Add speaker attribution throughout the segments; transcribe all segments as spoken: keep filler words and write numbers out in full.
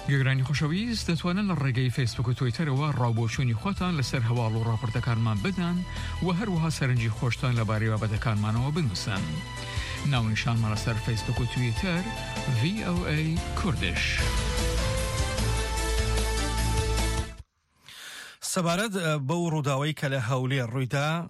Speaker 1: گەگرانی خۆشەویست دەتوانن لە ڕێگەی فیسبوک و تویتەرەوە ڕاوبۆچوونی خۆتان لەسەر هەواڵ و ڕاپۆرتەکانمان بدەن و هەروەها سەرنجی خۆشتان لەبارەی بابەتەکانمانەوە بنووسن. ناونیشانمان لەسەر فیسبوک و تویتەر وی ئەو ئەی کوردش.
Speaker 2: سەبارەت بەو ڕووداوەی کە لە هەولێر ڕوویدا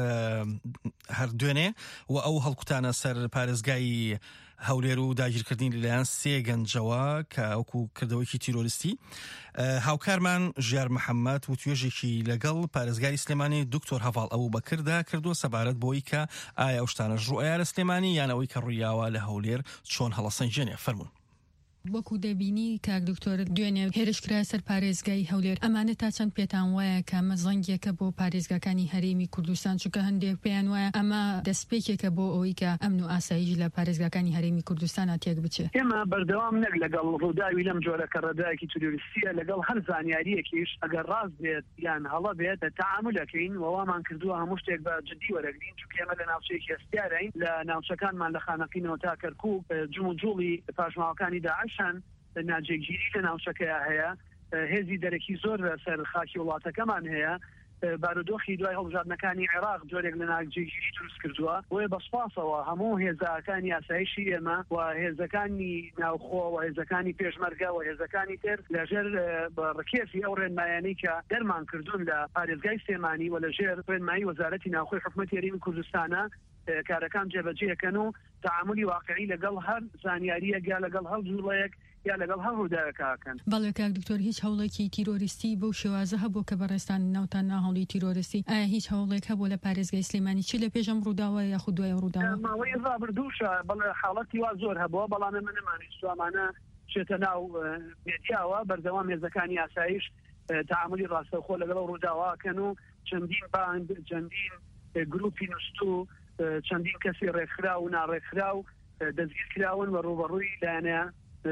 Speaker 2: هەر دوێنێ و ئەو هەڵقوتانە سەر پارێزگای هەولێر و داگیرکردنی لەلایەن سێ گەنجەوە کە ئەوکو کردەوەیکی تیرۆریستی، هاوکارمان ژیار محەممەد و توێژێکی لەگەڵ پارێزگای سلێمانی دکتۆر هەڤاڵ ئەو بەکردا کردووە سەبارەت بۆی کە ئایا ئەو شتانە ڕوئەیە لە سلێمانی یانەوەی کە ڕوویاوە لە هەولێر چۆن هەڵەسەنجێنێ. فەرموون.
Speaker 3: وەکو دەبینی کاک دکتۆر دوێنێ هێرشکرا سەر پارێزگای هەولێر، ئەمانە تا چەند پێتان وایە کە ئەمە زەنگێکە بۆ پارێزگاکانی هەرێمی کوردستان، چونکە هەندێک پێیان وایە ئەمە دەستپێکێکە بۆ ئەوەی کە ئەمن و ئاسایش لە پارێزگاکانی هەرێمی کوردستان تێک بچێت.
Speaker 4: ئێمە بەردەوام نەک لەگەڵ ڕووداوی لەم جۆرەکە ڕێدایەکی تروریستیە لەگەڵ هەر زانیاریەکیش ئەگەر ڕاست بێت یان هەڵە بێت تەعاملەکەین وەوامان کردووە هەموو شتێک بە جددی وەرەگرین، چونکە ئێمە لە ناوچەیەکی هەستیارین، لە ناوچەکانمان لە خانەقینەوە تا کەرکووک جوم و جوڵی پاشماوەکانی داعشان ناجێگیری لە ناوچەکەیە هەیە، هێزی دەرەکی زۆر سەر خاکی وڵاتەکەمان هەیە، بارودۆخی دوای هەڵبژاردنەکانی عێراق جۆرێک لە ناجێگیری دروست کردووە، وێ بەسپاسەوە هەموو هێزەکانی یاسایشی ئێمە و هێزەکانی ناوخۆ و هێزەکانی پێشمەرگە و هێزەکانی تر لەژێر ڕکێزی ئەو ڕێنمایانەی کە دەرمان کردوون لە پارێزگای سلێمانی و لەژێر ڕێنمایی وەزارەتی ناوخۆی حکوومەتی هەرێمی کوردستانە کارەکان جێبەجێەکەن و تەعاملی واقعی لەگەڵ هەر زانیاریەک یا لەگەڵ هەر جوڵەیەک یا لەگەڵ هەر ڕووداوەکەکەن.
Speaker 3: بەڵێ کاک دکتۆر، هیچ هەوڵێکی تیرۆریستی بەو شێوازە هەبوو کە بەڕێستان ناوتان ناهەڵی تیرۆریستی؟ ئایا هیچ هەوڵێک هەبوو لە پارێزگای سلێمانی چی لە پێشەم ڕووداوە یاخود دوای ڕووداوە؟
Speaker 4: ماوەی ڕابردووشە بەڵێ حاڵەتی وا زۆر هەبووە، بەڵام من نەمانویست ئەمانە چێتە ناو مێدیاوە. بەردەوام هێزەکانی ئاسایش تەعاملی ڕاستەوخۆ لەگەڵ ڕووداواکەن و چەندین باند چەندین گروپی نووستوو چەندین کەسی ڕێکخرا و ناڕێکخرا و دەستگیرکراون و ڕوبەڕووی لایەنە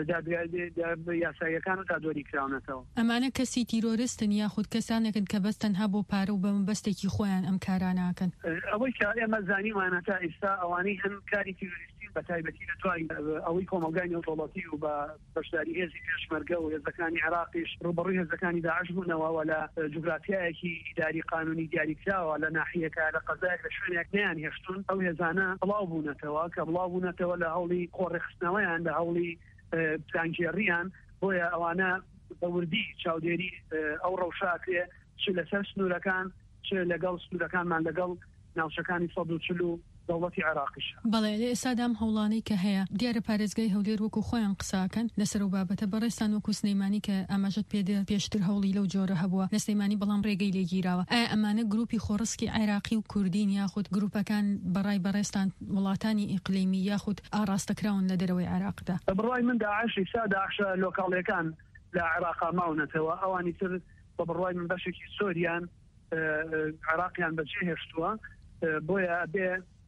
Speaker 4: یاساییەکان و دادوەری کراونەتەوە.
Speaker 3: ئەمانە کەسی تیرۆریستن یاخود کەسانێکن کە بەستن هەبوو پارە و بە بەستێکی خۆیان ئەم کاراناکەن؟
Speaker 4: ئەوەی کە ئێمە زانیمانە تا ئێستا ئەوانەی هەم کاری تیرۆریستی بە تایبەتی لە دوای ئەوەی کۆمەلگای نێودەوڵەتی و بە بەشداری هێزی پێشمەرگە و هێزەکانی عێراقیش ڕوبەڕووی هێزەکانی داعش بوونەوە لە جوگرافیایەکی ئیداری قانونی دیاریکراوە لە ناحیەکە لە قەزایەک لە شوێنێک نیان هێشتون، ئەو هێزانە بڵاو بوونەتەوە کە بڵاو بوونەتەوە لە هەوڵی خۆڕێخستنەوەیان لە هەوڵی پلانگێڕیان، بۆیە ئەوانە بەوردی چاودێری ئەو ڕەوشاکرێ چ لەسەر سنوورەکان چ لەگەڵ سنوورەکانمان لەگەڵ ناوچەکانی سەد و چل و دەوڵەتی عێراقیش.
Speaker 3: بەڵێ لە ئێستادام هەوڵانەی کە هەیە دیارە پارێزگای هەولێر وەکو خۆیان قساکەن لەسەر و بابەتە بەڕێستان وەکو سلێمانی کە ئاماژەت پێدە پێشتر هەوڵی لەو جۆرە هەبووە لە سلێمانی، بەڵام ڕێگەی لێگیراوە. ئایا ئەمانە گروپی خۆڕسکی عێراقی و کوردین یاخود گروپەکان بەڕای بەڕێستان وڵاتانی ئیقلیمی یاخود ئاڕاستەکراون لە دەرەوەی عێراقدا؟
Speaker 4: بڕای من داعشی سا داعشە لۆکاڵیەکان لە عێراقا ماونەتەوە، ئەوانی تر بە بڕای من بەشێکی سۆریان عێراقیان بەجێ هێشتووە، بۆیە بێ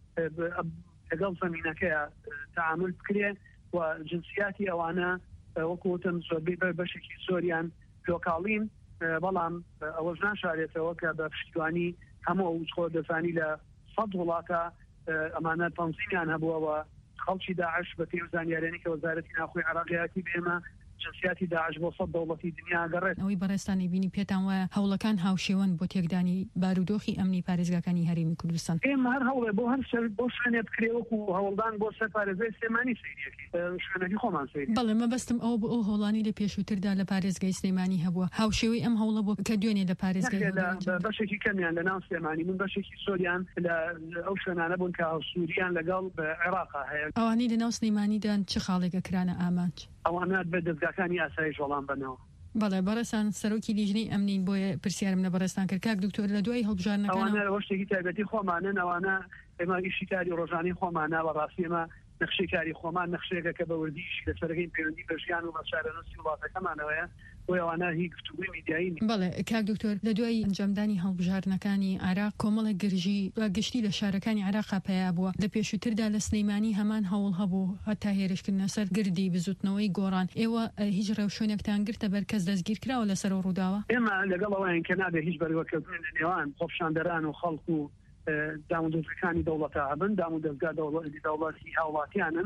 Speaker 4: لەگەڵ زەمینەکەیە تەعامل بکرێ و جنسیاتی ئەوانە وەکوتم زۆربەی بەشێکی زۆریان لۆکاڵین، بەڵام ئەوەش ناشارێتەوە کە بە پشتیوانی هەموو ئەو خۆ دەزانی لە سەد وڵاتە ئەمانە تەنزیمیان هەبووەوە خەڵکی داعش بە پێی زانیاریانی کە وەزارەتی ناوخۆی عێراقیەتی بێمە جنسیاتی داعش بۆ سەد دەوڵەتی دنیا گەڕێت.
Speaker 3: ئەوەی بەڕێستانی بینی پێتان وایە هەوڵەکان هاوشێوەن بۆ تێکدانی بارودۆخی ئەمنی پارێزگاکانی هەرێمی کوردستان؟
Speaker 4: ئێمە هەر هەوڵێ بۆ هەر بۆ شوێنێ بکرێ وەکو هەوڵدان بۆ سەر پارێزگای سلێمانی سەیریەکەی شوێنەکەی خۆمان سەیری.
Speaker 3: بەڵێ مەبەستم ئەو بۆ ئەو هەوڵانی لە پێشووتردا لە پارێزگای سلێمانی هەبووە، هاوشێوەی ئەم هەوڵە بۆ کە دوێنێ لە پارێزگای
Speaker 4: بەشێکی کەمیان لە ناو سلێمانی، من بەشێکی سۆریان لە ئەو شوێنانە بوون کە سووریان لەگەڵ عێراقا هەیە.
Speaker 3: ئەوانەی لە ناو سلێمانیدان چه خاڵێکە کرانە ئامانج؟
Speaker 4: ئەوانە بە دەستگاکانی ئاسایش وەڵام بنەوە.
Speaker 3: بەڵێ بەڕێستان سەرۆکی لیژنەی ئەمنین بۆیە پرسیارم لە بەڕێستان کرد. کاک دکتۆر لە دوای هەڵبژاردنەکان
Speaker 4: ئەوانە وەشتێکی تایبەتی خۆمانن، ئەوانە ئێمە ئیشی کاری ڕۆژانەی خۆمانە بەڕاستی ئێمە نەخشەی کاری خۆمان نەخشەیەکە کە بە وردیش لەسەرەکەی پەیوەندی بە ژیان و بە چارەنووسی وڵاتەکەمانەوەیە، بۆی ئەوانە هیچ گفتوگوی میدیایی نین.
Speaker 3: بەڵێ کاک دکتۆر لە دوای ئەنجامدانی هەڵبژاردنەکانی عێراق کۆمەڵێک گرژی گشتی لە شارەکانی عێراقا پەیا بووە، لە پێشووتردا لە سلێمانی هەمان هەوڵ هەبوو هەتا هێرشکردنە سەر گردی بزوتنەوەی گۆڕان. ئێوە هیچ ڕێوشێنێکتان گرتە بەر کەس دەستگیر کراوە لەسەر ڕووداوە؟
Speaker 4: ئێمە لەگەڵ ئەوەیان کە نابێ هیچ بەریوەکەوتن لە نێوان خۆپیشاندەران و خەڵک و دامودەستەکانی دەوڵەتە هەبن، دامودەستگا دەوڵەتی هاوڵاتیانن،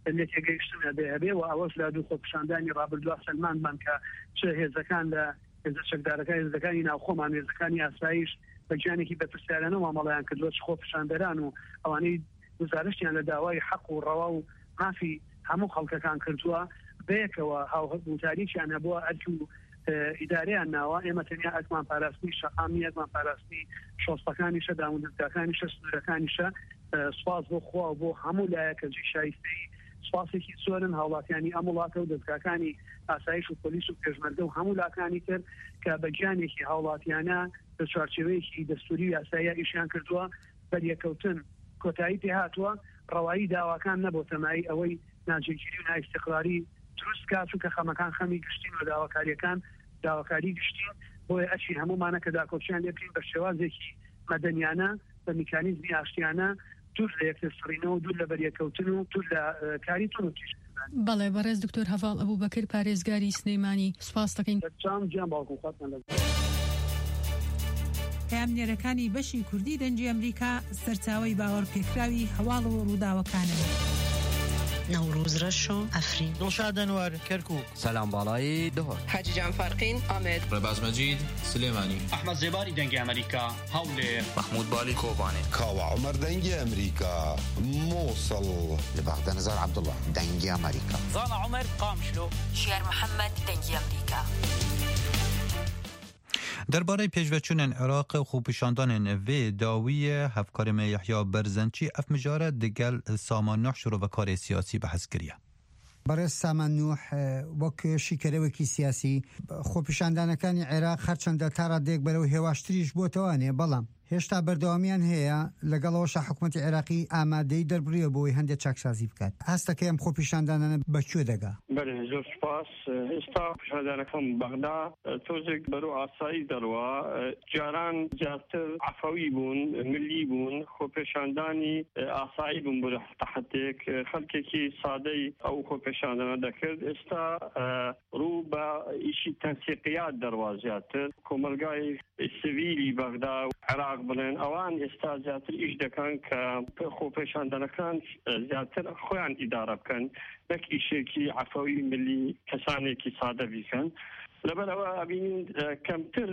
Speaker 4: لە تێگەیشتنە دەبێ و ئەوەش لە دوو خۆپیشاندانی ڕابردووە سەلمانمان کە چه هێزەکان لە هێزە چەکدارەکان هێزەکانی ناوخۆمان هێزەکانی ئاسایش بەجیانێکی بەپرسیارانەوە مامەڵیان کردووە چ خۆپیشاندەران و ئەوانەی گزارشتیان لە داوای حەق و ڕەوا و مافی هەموو خەڵکەکان کردووە بەیەکەوە هاوبوتاریکیان هەبووە ئەرکی و ئیدارەیان ناوە ئێمە تەنیا ئەکمان پاراستنی شەقامی ئەکمان پاراستنی شۆستەکانیشە دامودەستەکانیشە سنوورەکانیشە سوپاس بۆ خوا و بۆ هەموو لایەکە جێی شایستەی سوپاسێکی زۆرن هاوڵاتیانی ئەم وڵاتە و دەستگاکانی ئاسایش و پۆلیس و پێشمەرگە و هەموو لاکانی کرد کە بەگیانێکی هاوڵاتیانە بە چوارچێوەیەکی دەستوری و یاساییە ئیشیان کردووە بەریەکەوتن کۆتایی پێ هاتووە ڕەوایی داواکان نەبۆ تەمایی ئەوەی ناجێگیری و نائیستیقراری دروست کات و کە خەمەکان خەمی گشتین و داواکاریەکان داواکاری گشتین بۆیە ئەچی هەمومانە کە داکۆچیان لێ بکەین بە شێوازێکی مەدەنیانە بە میکانیزمی ئاشتیانە دوور لە یەکترسڕینەوە و دوور لە بەریەکەوتن و دوور لە کاری تون و تیژ.
Speaker 3: بەڵێ بەڕێز دکتۆر هەڤاڵ ئەبوبەکر پارێزگاری سلێمانی سوپاس دەکەین.
Speaker 4: چام گیان باوکو خواتمان لە
Speaker 5: پامنێرەکانی بەشی کوردی دەنجی ئەمریکا سەرچاوەی باوەڕ پێکراوی هەواڵ و ڕووداوەکانن.
Speaker 6: نوروز رشو افرین
Speaker 2: دڵشاد ئەنوەر کەرکووک
Speaker 7: سەلام باڵای دهۆر
Speaker 8: حاجی جان فارقین ئامێد
Speaker 9: ڕێباز مەجید سلێمانی
Speaker 10: ئەحمەد زێباری دەنگی ئەمریکا هەولێر
Speaker 7: محمود بالی کۆبانێ
Speaker 11: کاوە عومەر دەنگی ئەمریکا مووسڵ
Speaker 12: لە بەغدە نەزار عەبدوڵڵا دەنگی ئەمریکا
Speaker 13: زانا عومەر قامشلۆ
Speaker 14: شێر محەممەد دەنگی ئەمریکا.
Speaker 15: درباره پیشوچونن عراق و خوپیشاندانن و داوی هفکارم یحیی برزنچی اف مجاره دگل سامان نوح شروع و کار سیاسی بحث کریه.
Speaker 16: برای سامان نوح وەک شیکەرەوەکی سیاسی خۆپیشاندانەکانی عێراق هەرچەندە تا ڕادێک بەرەو هێواشتریش بۆتەوانێ بەڵام هێشتا بەردەوامیان هەیە لەگەڵەوەشە حکوومەتی عێراقی ئامادەی دەربڕیە بۆی هەندێک چاکسازی بکات. هەستەکە ئەم خۆپیشاندانانە بەکوێ دەگا؟
Speaker 17: بەڵێ زۆر سوپاس. ئێستا پیشاندانەکەم بەغدا تۆزێک بەرەو ئاسایی دەڕوا جاران زیاتر عەفەوی بوون ملی بوون خۆپیشاندانی ئاسایی بوون بۆ تەحەتێک خەڵکێکی سادەی ئەو خۆپیشاندانە دەکرد. ئێستا ڕوو بە ئیشی تەنسیقیات دەڕوا زیاتر کۆمەلگای سیڤیلی بەغدا و عێراق بڵێن ئەوان ئێستا زیاتر ئیش دەکەن کە خۆپیشاندانەکان زیاتر خۆیان ئیدارە بکەن نەک ئیشێکی عەفەوی ملی کەسانێکی سادە بیکەن. لەبەرەوە ئەبینین کەمتر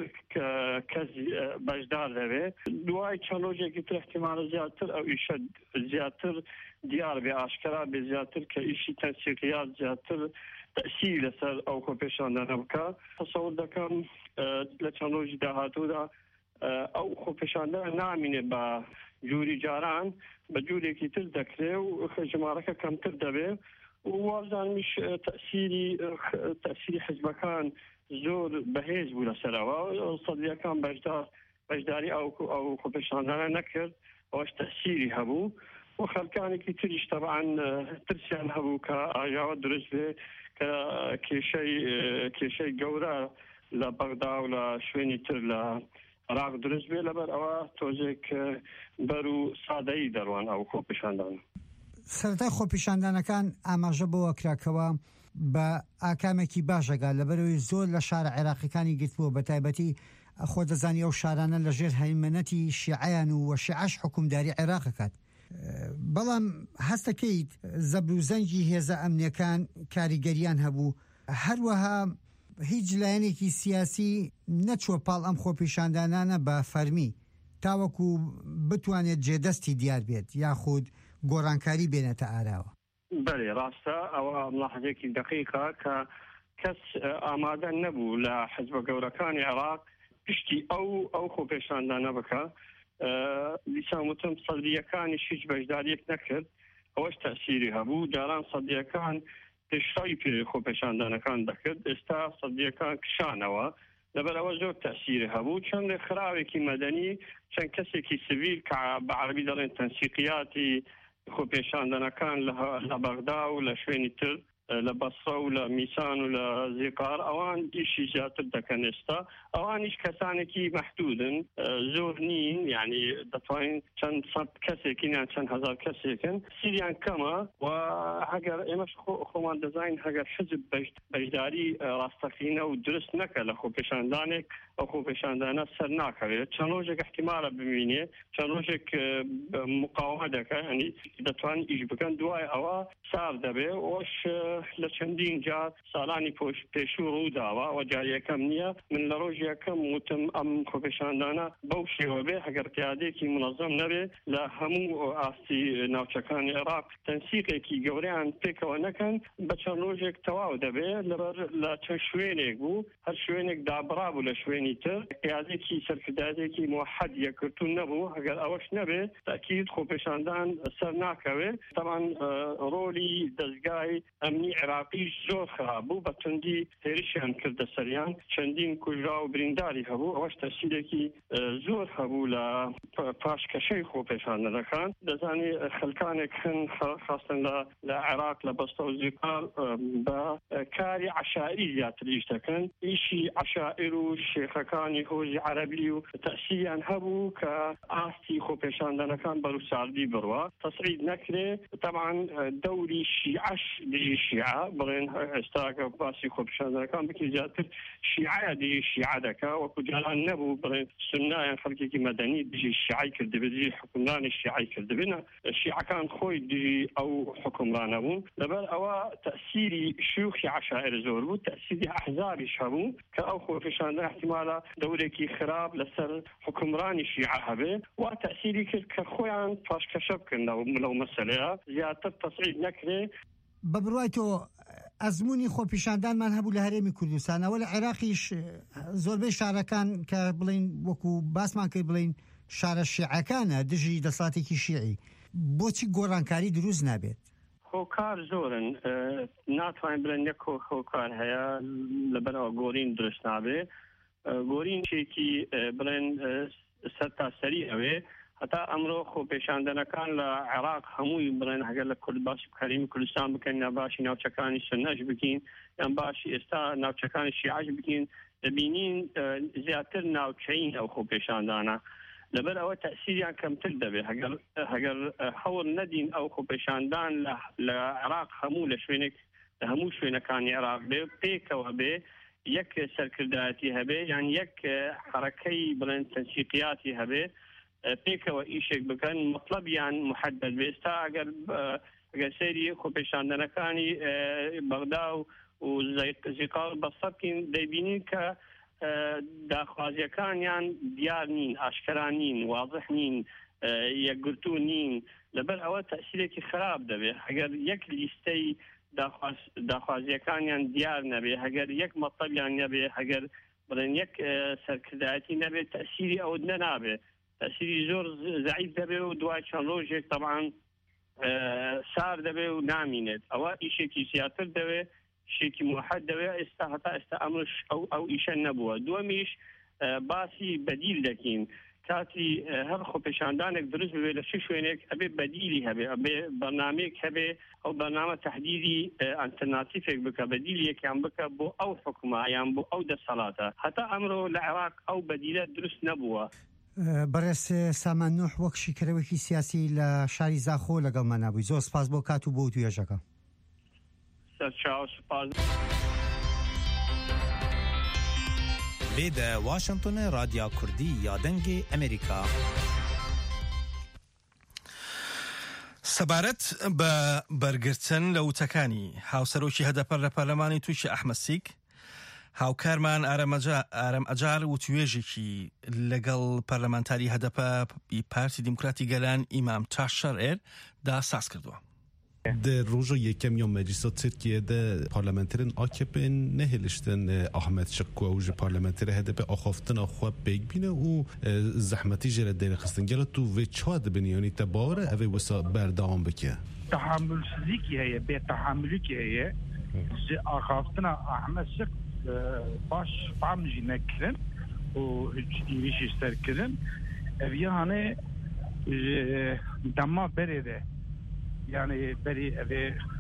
Speaker 17: کەس بەشدار دەبێت دوای چەند ڕۆژێکی تر احتیمالە زیاتر ئەو ئیشە زیاتر دیار بێ ئاشکرا بێ زیاتر کە ئیشی تەنسیقیات زیاتر تەسیری لەسەر ئەو خۆپیشاندانە بکە. تەسەوور دەکەم لە چەند ڕۆژی داهاتوودا ئەو خۆپیشاندانە نامینێ بە جووری جاران بە جوورێکی تر دەکرێ و ژمارەکە کەمتر دەبێت و وازانمیش تەسیری تەسیری حزبەکان زۆر بەهێز بوو لەسەرەوە سەدیەکان بەشدار بەشداری ئەو ئەو خۆپیشاندانە نەکرد ئەوەش تەسیری هەبوو و خەڵکانێکی تریش تەبعاً ترسیان هەبوو کە ئاژاوە دروست بێ کە کێشەی کێشەی گەورە لە بەغدا و لە شوێنی تر لە عێراق دروست بێ. لەبەر ئەوە تۆزێک بەر و سادەیی دەڕوان ئەو خۆپیشاندان.
Speaker 16: سەرەتای خۆپیشاندانەکان ئاماژە بۆ کراکەوە بە ئاکامێکی باشەگا لەبەرەوەی زۆر لە شارە عێراقیەکانی گرتبووە بە تایبەتی خۆ دەزانی ئەو شارانە لەژێر هەیمەنەتی شیعەیان و شیعەش حکومداری عێراقەکات. بەڵام هەستەکەیت زەبر و زەنگی هێزە ئەمنیەکان کاریگەریان هەبوو هەروەها هیچ لایەنێکی سیاسی نەچوە پاڵ ئەم خۆپیشاندانانە بە فەرمی تاوەکو بتوانێت جێدەستی دیار بێت یاخود گۆڕانکاری بێنێتە ئاراوە.
Speaker 17: بەێ ڕاستە ئەوە ملاحظێکی دقیقە کە کەس ئامادە نەبوو لە حزبە گەورەکانی عێراق پشتی ئەو ئەو خۆپیشاندانە بکە. لیساموتم سەدیەکانی هیچ بەشداریەک نەکرد ئەوەش تەسیری هەبوو جاران سەدیەکان پێشڕای پێ خۆپیشاندانەکان دەکرد ئێستا سەدیەکان کشانەوە لەبەرەوە زۆر تەسیری هەبوو چەند خراوێکی مەدەنی چەند کەسێکی سیڤیل کە بە عەرەبی دەڵێن تەنسیقیاتی خۆپیشاندانەکان لە بەغدا و لە شوێنی تر لبصرة ولا ميسان ولا زيقار أوان إشي جاتر دكنستا أوان إيش كسانكي محدودن زورنين يعني دفعين كان صد كسيكين يعني كان هزار كسيكين سيريان كما وهجر إمش خو خوان ديزاين هجر حزب بجداري راستقينا ودرس نكلا خو بيشاندانك أو خو بيشاندانا سرناكا تشانوجك احتمال بمينه تشانوجك مقاومة دكا يعني دفعين إيش بكن دواي أوا صار دبي وش لچندین جار سالانی پوش پیشو رو داوا و جاری کم نیا من لروجیا کم متم ام خوبشاندانا بوشی و به اگر قیادی کی منظم نبی لا همو آسی ناوچکان عراق تنسیقی کی گوریان پیک و نکن بچن روجک تواو دبی لبر لا تشوینه گو هر شوینک دابرابو لشوینی تر قیادی کی سرکدادی کی موحد یکرتون نبو اگر اوش نبی تأکید خوبشاندان سرناکوی طبعا رولی دزگای امنی عراقی زور خرابو بتندی هریشان کرد سریان چندین کجرا و برینداری هبو اوش تأثیری کی زور هبو لا پاش کشی خوبشان نکن دزانی خلکان کن خاصن لعراق لبسطة وزيقار بكاري عشائري زيادة يشتكن إشي عشائر الشيخ كان هوزي عربي وتأسيا هبو كآستي خوبشان دانا كان برو سعودي بروا تصعيد نكري طبعا دوري الشيعش دي الشيعة برين استاك باسي خوبشان دانا كان بكي زيادة شيعة دي الشيعة دكا وكجالان نبو برين سنة خلقي مدني دي الشيعي كردبي دي حكمران الشيعي كردبنا الشيعة كان خوي دي أو حكمران أبون لبر أوا تأثيري شيوخي عشائر زور بو تأثيري أحزابي شابون كأو خوفشان احتمال دوريكي خراب لسر حكمران الشيعة هبه وتأثيري كخويان فاش كشب كن لو مسألة زيادة تصعيد نكري
Speaker 16: ببروایتو ئەزمموی خۆپیشاندان من هەبوو لە هەرێمی کوردستان ئەوە لە عێراقیش زۆربەی شارەکان کە بڵین وەکو باسمان کرد بڵین شارە شیعەکانە دژی دەساتێکی شیعی بۆچی گۆڕانکاری دروست نابێت؟
Speaker 17: هۆکار زۆرن ناتوانین بڵێن یەک هۆکار هەیە لەبەرەوە گۆڕین دروست نابێ گۆڕین شێکی بڵێن سەرتاسەری ئەوێ حتا ئەمڕۆ خۆپیشاندنەکان لە عێراق هەمووی بڵێن هەگەر لە کورد باشی بکاریم کوردستان بکەین یا باشی ناوچەکانی سنەش بکەین یان باشی ئێستا ناوچەکانی شیعەش بکەین دەبینین زیاتر ناوچەین ئەو خۆپیشاندانە لەبەر ئەوە تەأسیریان کەمتر دەبێت هەگەر هەوڵ نەدین ئەو خۆپیشاندان لە عێراق هەموو لە شوێنێک لە هەموو شوێنەکانی عێراق بێ پێکەوە بێ یەک سەرکردایەتی هەبێ یان یەک حەرەکەی بڵێن تەنسیقیاتی هەبێ پێکەوە ئیشێک بکەن مەطلەبیان محەدد بێ ئێستا ئەگەر ئەگەر سەیری خۆپیشاندنەکانی بەغدا و زیقار بەسەر بکەین دەیبینین کە داخوازیەکانیان دیار نین ئاشکرا نین واضح نین یەکگرتوو نین لەبەر ئەوە تەأسیرێکی خراپ دەبێت ئەگەر یەک لیستەی داخوازیەکانیان دیار نەبێ هەگەر یەک مەطلەبیان نەبێ هەگەر بڵێن یەک سەرکردایەتی نەبێت تەأسیری ئەوە نەنابێت تأثيري زور زعيد دبي ودواي شان روجك طبعا سار دبي ونامينت أو إشي سياتر دبي شيء موحد دبي استهتا استأمرش أو أو إيش النبوة دوميش باسي بديل لكن كاتي هر خوبشاندانك درس بي لشوينك أبي بديلي هبي أبي برنامج هبي أو برنامج تحديدي ألترناتيفك بك بديلي كان بك بو أو حكومة يعني بو أو دسالاته حتى أمره العراق أو بديلات درس نبوة
Speaker 16: بەڕێز سامان نوح وەک شیکەرەوەکی سیاسی لە شاری زاخۆ لەگەڵمان نبووی زۆر سپاس بۆ کات و بۆ توێژەکە
Speaker 8: لێدە واشنگتن رادیا کوردی یا دەنگی ئەمریکا
Speaker 2: سەبارەت بە بەرگرتن لە وتەکانی هاوسەرۆکی هەدەپەر لە پەرلەمانی تووشی ئەحمەد سیک هاوکارمان ئارەم ئەجار و توێژێکی لەگەڵ پەرلەمانتاری هەدەپە پارتی دیموکراتی گەلان ئیمام تاشەر ئێر دا ساز کردووە
Speaker 13: د روژا یکم یا مجلس ترکیه د پارلمانترین آکپن نهلشتن احمد شکو اوج پارلمانتر هدف آخافتن آخوا بیگ بینه و زحمتی جرد دین خستن گل تو و چاد بنیانی تباره اوی وسا بردام بکه
Speaker 18: تحمل سزیکی هیه به تحملی که هیه آخافتن احمد شک باش فهمجی نکرن و ایویش استر کرن اوی هانه دما بریده yani beri eve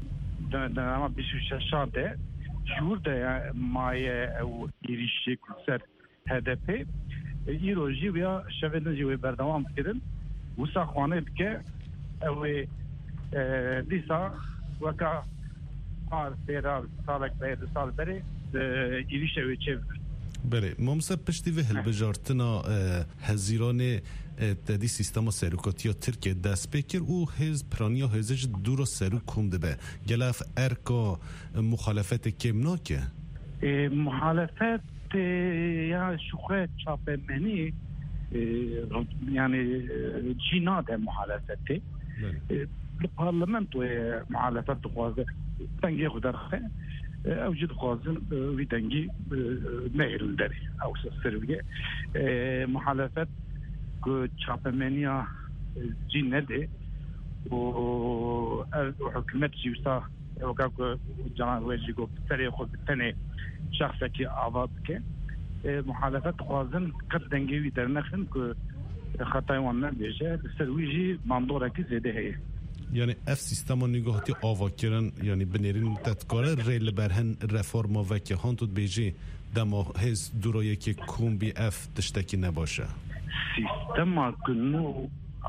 Speaker 18: دەما بیست و شەشان دێ ژوور دە مایە ئەو ئیریشێک سەر هەدەپێ ئیرۆژی ویا شەوێ نەجی وێ بەردەوام بکردن وسا خوانێ بکە ئەوێ دیسا وەکە پار سێرا ساڵێک بە ساڵ بەرێ ئیریشە وێ چێ بکرد
Speaker 13: بله مامسا پشتی و هلبجارتنا هزیران تدی سیستم سروکاتی ترکیه دست بکر او هز پرانیا هزج دورا سرو کنده به گلاف ارکا مخالفت کم ناکه
Speaker 18: مخالفت یا شوخه چاپ منی یعنی جیناد مخالفتی الپارلمنت و مخالفت خوازه تنگی خودرخه اوجد خوازن وی دنگی میل داری او سرویه مخالفت که چاپمنیا جی نده و حکومت جیوسا وقتی که جناب وزیر گفت سری خود تنه شخصی که آواز که مخالفت خوازن قد دنگی وی در نخن که خطای وان نبیشه سرویجی مندوره که زیده هی
Speaker 13: یعنی اف سیستم نگاهتی آوا کردن یعنی بنرین تدکاره ریل برهن رفورما و که هان تود بیجی دما هز دورایی که کون بی اف تشتکی نباشه
Speaker 18: سیستم کنو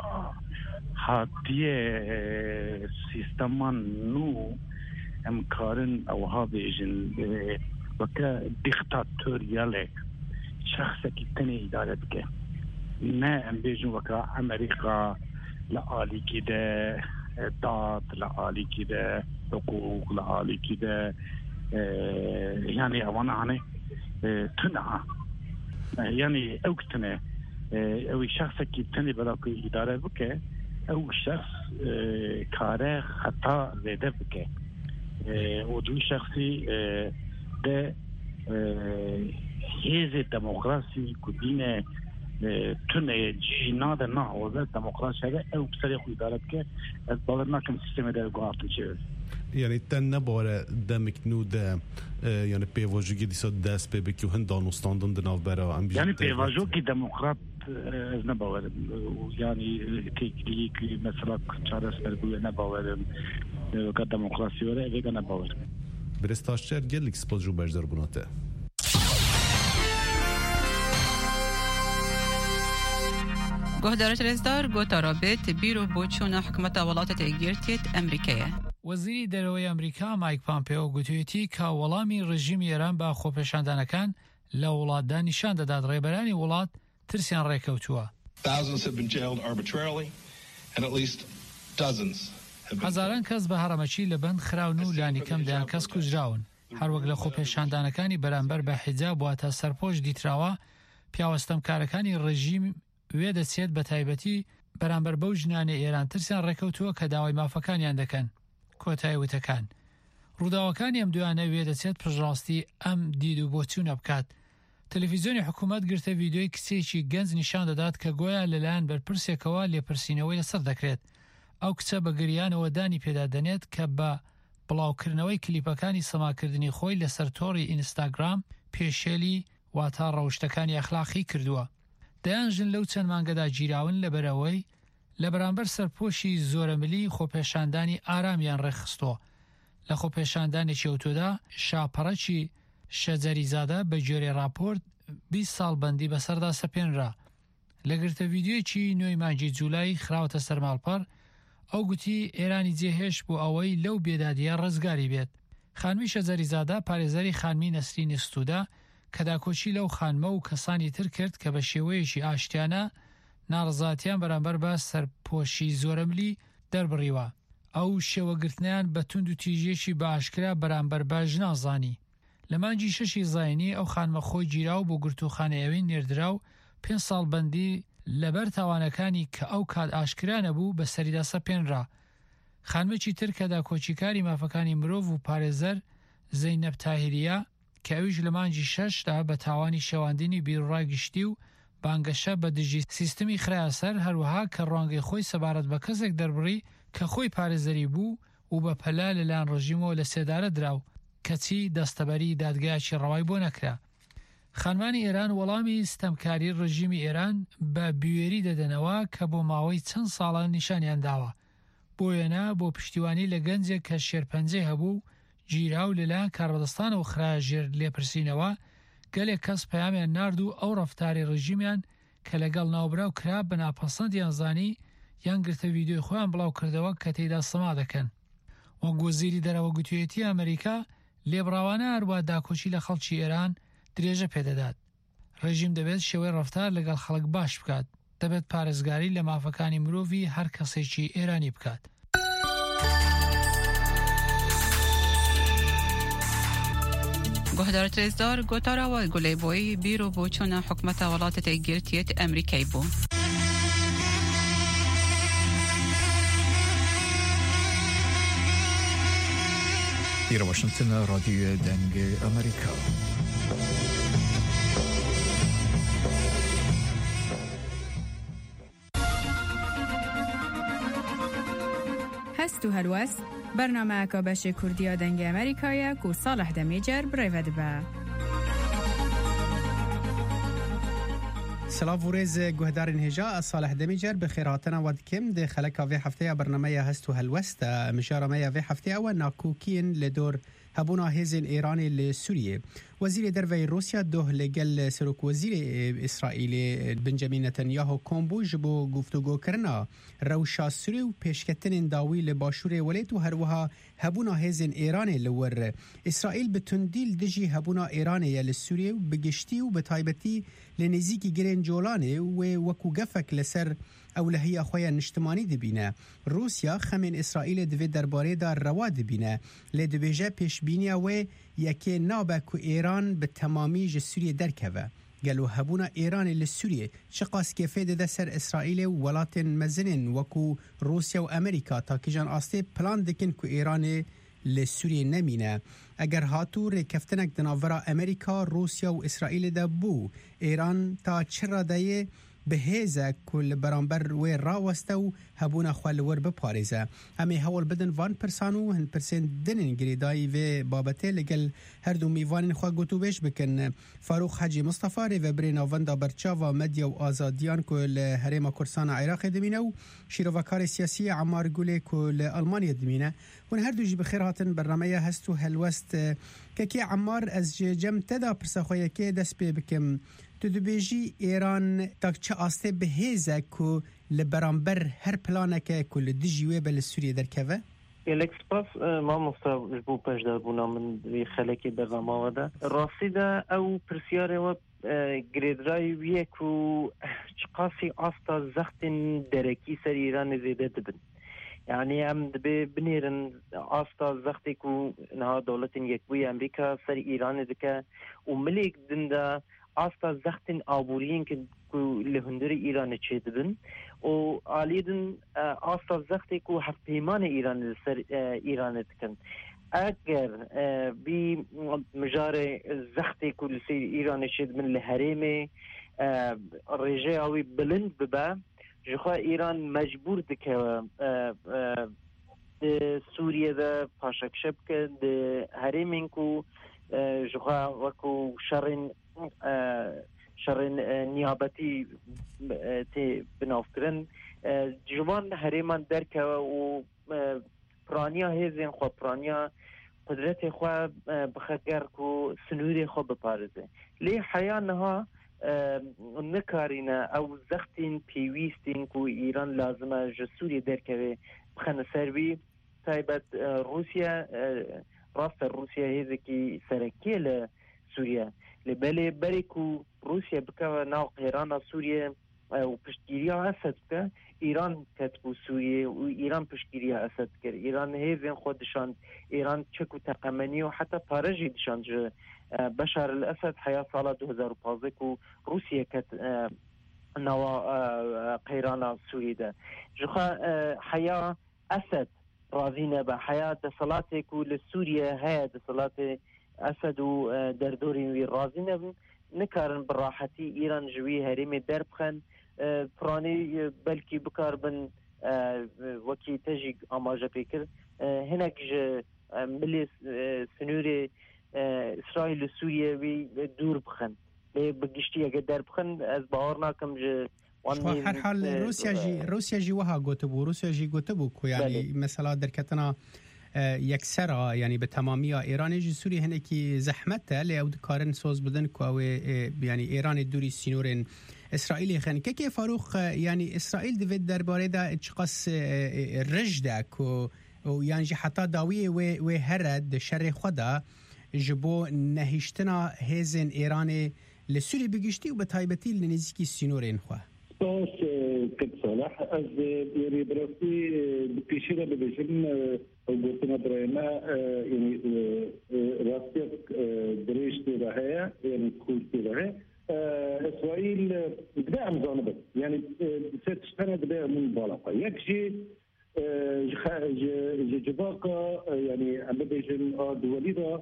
Speaker 18: حاتیه سیستم نو امکارن اوها بیجن وکا دیکتاتوریاله شخصی که تنی اداره بکه نه ام بیجن وکا امریکا لعالی کی ده داد لعالی کی ده حقوق لعالی کی ده یعنی اوانا هنه تنها یعنی اوکتنه اوی شخص کی تنی بلا که اداره بکه او شخص کاره خطا زیده بکه و دو شخصی ده هیز دموکراسی کدینه تونه جینا ده نه وزارت دموکراسی هست او بسری خوی دارد که از باور نکن سیستم ده گوارتن چه
Speaker 13: یعنی تن نباره دمکنو ده یعنی پیواجوگی دیسا دست به بکی و هن دانستاندن ده ناو برا
Speaker 18: یعنی پیواجوگی دموکرات از نباورم یعنی تیگلی که مثلا چارس برگوی نباورم که دموکراسی وره اویگا نباورم
Speaker 13: برستاشتر گلک سپاس جو بجدار بوناته
Speaker 19: گهدارت رزدار گوتا رابط بیرو بوچون حکومت ولات تگیرتیت امریکیه
Speaker 1: وەزیری دەرەوەی ئەمریکا مایک پامپێۆ گوتوویەتی کە وەڵامی ڕژیمی ئێران بە خۆپێشاندانەکان لە وڵاتدا نیشان دەدات ڕێبەرانی وڵات ترسیان ڕێکەوتووە. هەزاران کەس بە هەڕەمەچی لە بەند خراون و لانیکەم دەیان کەس کوژراون. هەروەک لە خۆپێشاندانەکانی بەرامبەر بە حیجاب واتە سەرپۆش دیتراوە پیاوەستەمکارەکانی ڕژیم وێ دەچێت بە تایبەتی بەرامبەر بەو ژنانە ئێران ترسیان ڕێکەوتووە کە داوای مافەکانیان دەکەن. کۆتایی وتەکان ڕووداوەکانی ئەم دوانە وێ دەچێت پشڕاستی ئەم دید و بۆچوونە بکات. تەلەڤیزیۆنی حکوومەت گرتە ڤیدیۆی کچێکی گەنج نیشان دەدات کە گۆیا لەلایەن بەرپرسێکەوە لێپرسینەوەی لەسەر دەکرێت. ئەو کچە بە گریانەوە دانی پێدا دەنێت کە بە بڵاوکردنەوەی کلیپەکانی سەماکردنی خۆی لەسەر تۆڕی ئینستاگرام پێشێلی واتا ڕەوشتەکانی ئەخلاقی کردووە. دەیانژن لەو چەند مانگەدا گیراون لەبەرەوەی لە بەرامبەر سەرپۆشی زۆرەملی خۆپێشاندانی ئارامیان ڕێخستۆ. لە خۆپێشاندانێکی ئۆتۆدا شاپەڕەکی شەجەریزادە بە جۆرێ راپۆرت بیست ساڵ بەندی بەسەردا سەپێنرا. لە گرتە ڤیدیۆیەکی نۆی مانگی جوولای خراوەتە سەرماڵپەر ئەو گوتی ئێرانی جێهێشت بۆ ئەوەی لەو بێدادیە ڕزگاری بێت. خانمی شەجەریزادە پارێزەری خانمی نەسرینی ستوودا کە داکۆچی لەو خانمە و کەسانی تر کرد کە بە شێوەیەکی ئاشتیانە ناڕزاتیان بەرامبەر بە سەرپۆشی زۆرەملی دەربڕیوە. ئەو شێوەگرتنیان بە توند و تیژێکی بە ئاشکرا بەرامبەر باش نازانی. لە مانگی شەشی زاینی ئەو خانمە خۆی گیراو بۆ گرتوخانەیەوەی نێردرا و پێنج ساڵ بەندی لەبەر تاوانەکانی کە ئەو کات ئاشکرا نەبوو بە سەریدا سەپێنرا. خانمێکی تر کە داکۆچیکاری مافەکانی مرۆڤ و پارێزەر زەینەب تاهیریە کە ئەویش لە مانگی شەشدا بە تاوانی شەواندنی بیرڕای گشتی و بانگەشە بە دژی سیستمی خرایەسەر هەروەها کە ڕوانگەی خۆی سەبارەت بە کەسێک دەربڕی کە خۆی پارێزەری بوو و بە پەلا لەلایەن ڕژیمەوە لە سێدارە دراو کەچی دەستەبەری دادگایەکی ڕەوای بۆ نەکرا. خانمانی ئێران وەڵامی ستەمکاری ڕژیمی ئێران بە بیوێری دەدەنەوە کە بۆ ماوەی چەند ساڵە نیشانیان داوە. بۆ
Speaker 20: بۆیەنا بۆ پشتیوانی لە گەنجێک کە شێرپەنجەی هەبوو گیرا و لەلایەن کاربەدەستانەوە خراژێر لێپرسینەوە گەلێک کەس پەیامیان نارد و ئەو ڕەفتاری ڕژیمیان کە لەگەڵ ناوبرا و کرا بە ناپەسەندیان زانی یان گرتە ویدیۆی خۆیان بڵاو کردەوە کە تێیدا سەما دەکەن. وەک وەزیری دەرەوە گوتوویەتی ئەمریکا لێبڕاوانە هەروە داکۆچی لە خەڵکی ئێران درێژە پێدەدات. ڕێژیم دەبێت شێوەی ڕەفتار لەگەڵ خەڵک باش بکات، دەبێت پارێزگاری لە مافەکانی مرۆڤی هەر کەسێکی ئێرانی بکات.
Speaker 19: گۆهدار ترێزدار گۆتاراوە گولەیبۆی بیرۆ بۆ چۆنە حکومەتە وڵاتە یەکگرتوویەت ئەمریکای بوو.
Speaker 1: Hier Washington, Radio Denge Amerika.
Speaker 21: هەست و هەلوەست بەرنامەیەکە بەشی کوردیە دەنگی ئەمریکایە و ساڵح دەمێجەر برێڤە دەبە.
Speaker 22: سلاف و ریز گوهدارین هجا صالح دمیجر بخیراتنا ودکم ده خلکا وی هفته برنامه هست و هلوست مشارمه وی هفته و ناکوکین لدور هبونا هزین ایرانی لسوریه. وزیر دروی روسیا دوه لگل سروک وزیر اسرائیل بنجامین نتانیاهو کامبوج بو گفتگو کرنا روشا سوری و پیشکتن داوی لباشور ولیت و هروها هبونا هزین ایرانی لور اسرائیل بتندیل دجی هبونا ایرانی لسوریه و بگشتی و بتایبتی لنزیکی گرین جولانه و وکو گفک لسر اولهی اخویا نشتمانی دبینه. روسیا خمین اسرائیل دوی درباره دار روا دبینه لدویجه پیشبینی و یکی نابه که ایران به تمامی جسوریه درکوه. گلو هبونا ایران لسوریه چقاس کفه ده سر اسرائیل و ولات مزنن وکو روسیا و امریکا تا که جان آسته پلان دکن که ایران لسوریه نمینه. اگر هاتو ریکفتنک دناورا امریکا، روسیا و اسرائیل ده بو ایران تا چرا ده به هزه کل برانبر و راوسته و هبونا خوالور بپاريزه. همي هول بدن وان پرسانو هن پرسن دنن گریدای و بابته لگل هر دو میوان خواه گوتو بیش بکن. فاروق حاجی مصطفى ریو برین وندا برچاوا مدیا و آزادیان کل هریم کرسان عراق دمینه و شیروکار سیاسی عمار گوله کل آلمانیا دمینه. ون هر دو جی بخیر هاتن برنامه هستو هلوست که که عمار از جم تدا پرسخویه که دست بی بکم تو دبیجی ایران تاک چه آسته به هزه که لبرانبر هر پلانه که کل دجیوه بل سوریه در که؟
Speaker 23: یلکس پاس ما مستوى جبو پشدار بونا من وی خلکی برنامه وده راستی ده او پرسیاره و گریدرای ویه که چقاسی آستا زخت درکی سر ایران زیده دبن. يعني ام دبي بنيرن آستا زختی که نها دولت یکوی امریکا سر ایران دکه و ملیک دنده آستا زختن آبورین که لهندر ایران چه دبن و آلیدن آستا زختی که هفت پیمان ایران سر ایران دکن. اگر بی مجار زختی که لسر ایران چه دبن لحریم رجه آوی بلند ببا جخوا ایران مجبور دکه سوریه ده پاشک شب که ده حریمین که جخوا وکو شرین شرین نیابتی تی بناف کرن جوان حریمان درکه و پرانیا هزین خوا پرانیا قدرت خوا بخگر که سنوری خوا بپارزه لی حیانها نکارینه او زختین پیویستین که ایران لازمه جسوری درکه بخنه سروی تایبت روسیا راست روسیا هیزه که سرکیه لسوریا لبلی بری که روسیا بکوه ناو قیران سوریا و پشتگیری اسد که ایران کتبو سوریه و ایران پشتگیری اسد کرد. ایران هیزین خودشان ایران چکو تقمنی و حتی پارجی دشان جه بشار الاسد حياة سالة دو هزار و پانزده كو روسيا كت نوا قيرانا سوري ده جخا حياة اسد رازينه با حياة دسالات كو لسوريا هيا دسالات اسد و دردوري وي رازينه نكارن براحتي ايران جوي هريمي دربخن فراني بلكي بكار بن وكي تجي اماجه بكر هناك ملي سنوري اسرائیل و سوریه وی دور بخن لی بگشتی اگه در بخن از باور ناکم جه
Speaker 22: هر حال روسیا جی روسیا جی وها گوتبو روسیا جی گوتبو کو یعنی مثلا در کتنا یکسرا یعنی به تمامی ایران جی سوری هنه کی زحمت له او کارن سوز بدن کو یعنی ایران دوری سینورن اسرائیل خن که که فاروق یعنی اسرائیل دوید درباره دا چقص رجده کو یعنی حتی داوی و و هرد شر خدا جبو نهشتنا هزن ایران لسوری بگشتی و به تایبتی لنزیکی سینورین خوا
Speaker 3: باش كنت صالح از يعني براسي بكيشيرة ببجن وقلتنا برأينا يعني راسيك دريش تراها يعني كل تراها إسرائيل بدأ مزانبت يعني ستشتنا بدأ من بالقة يكشي جباكا يعني عم ببجن دوليدا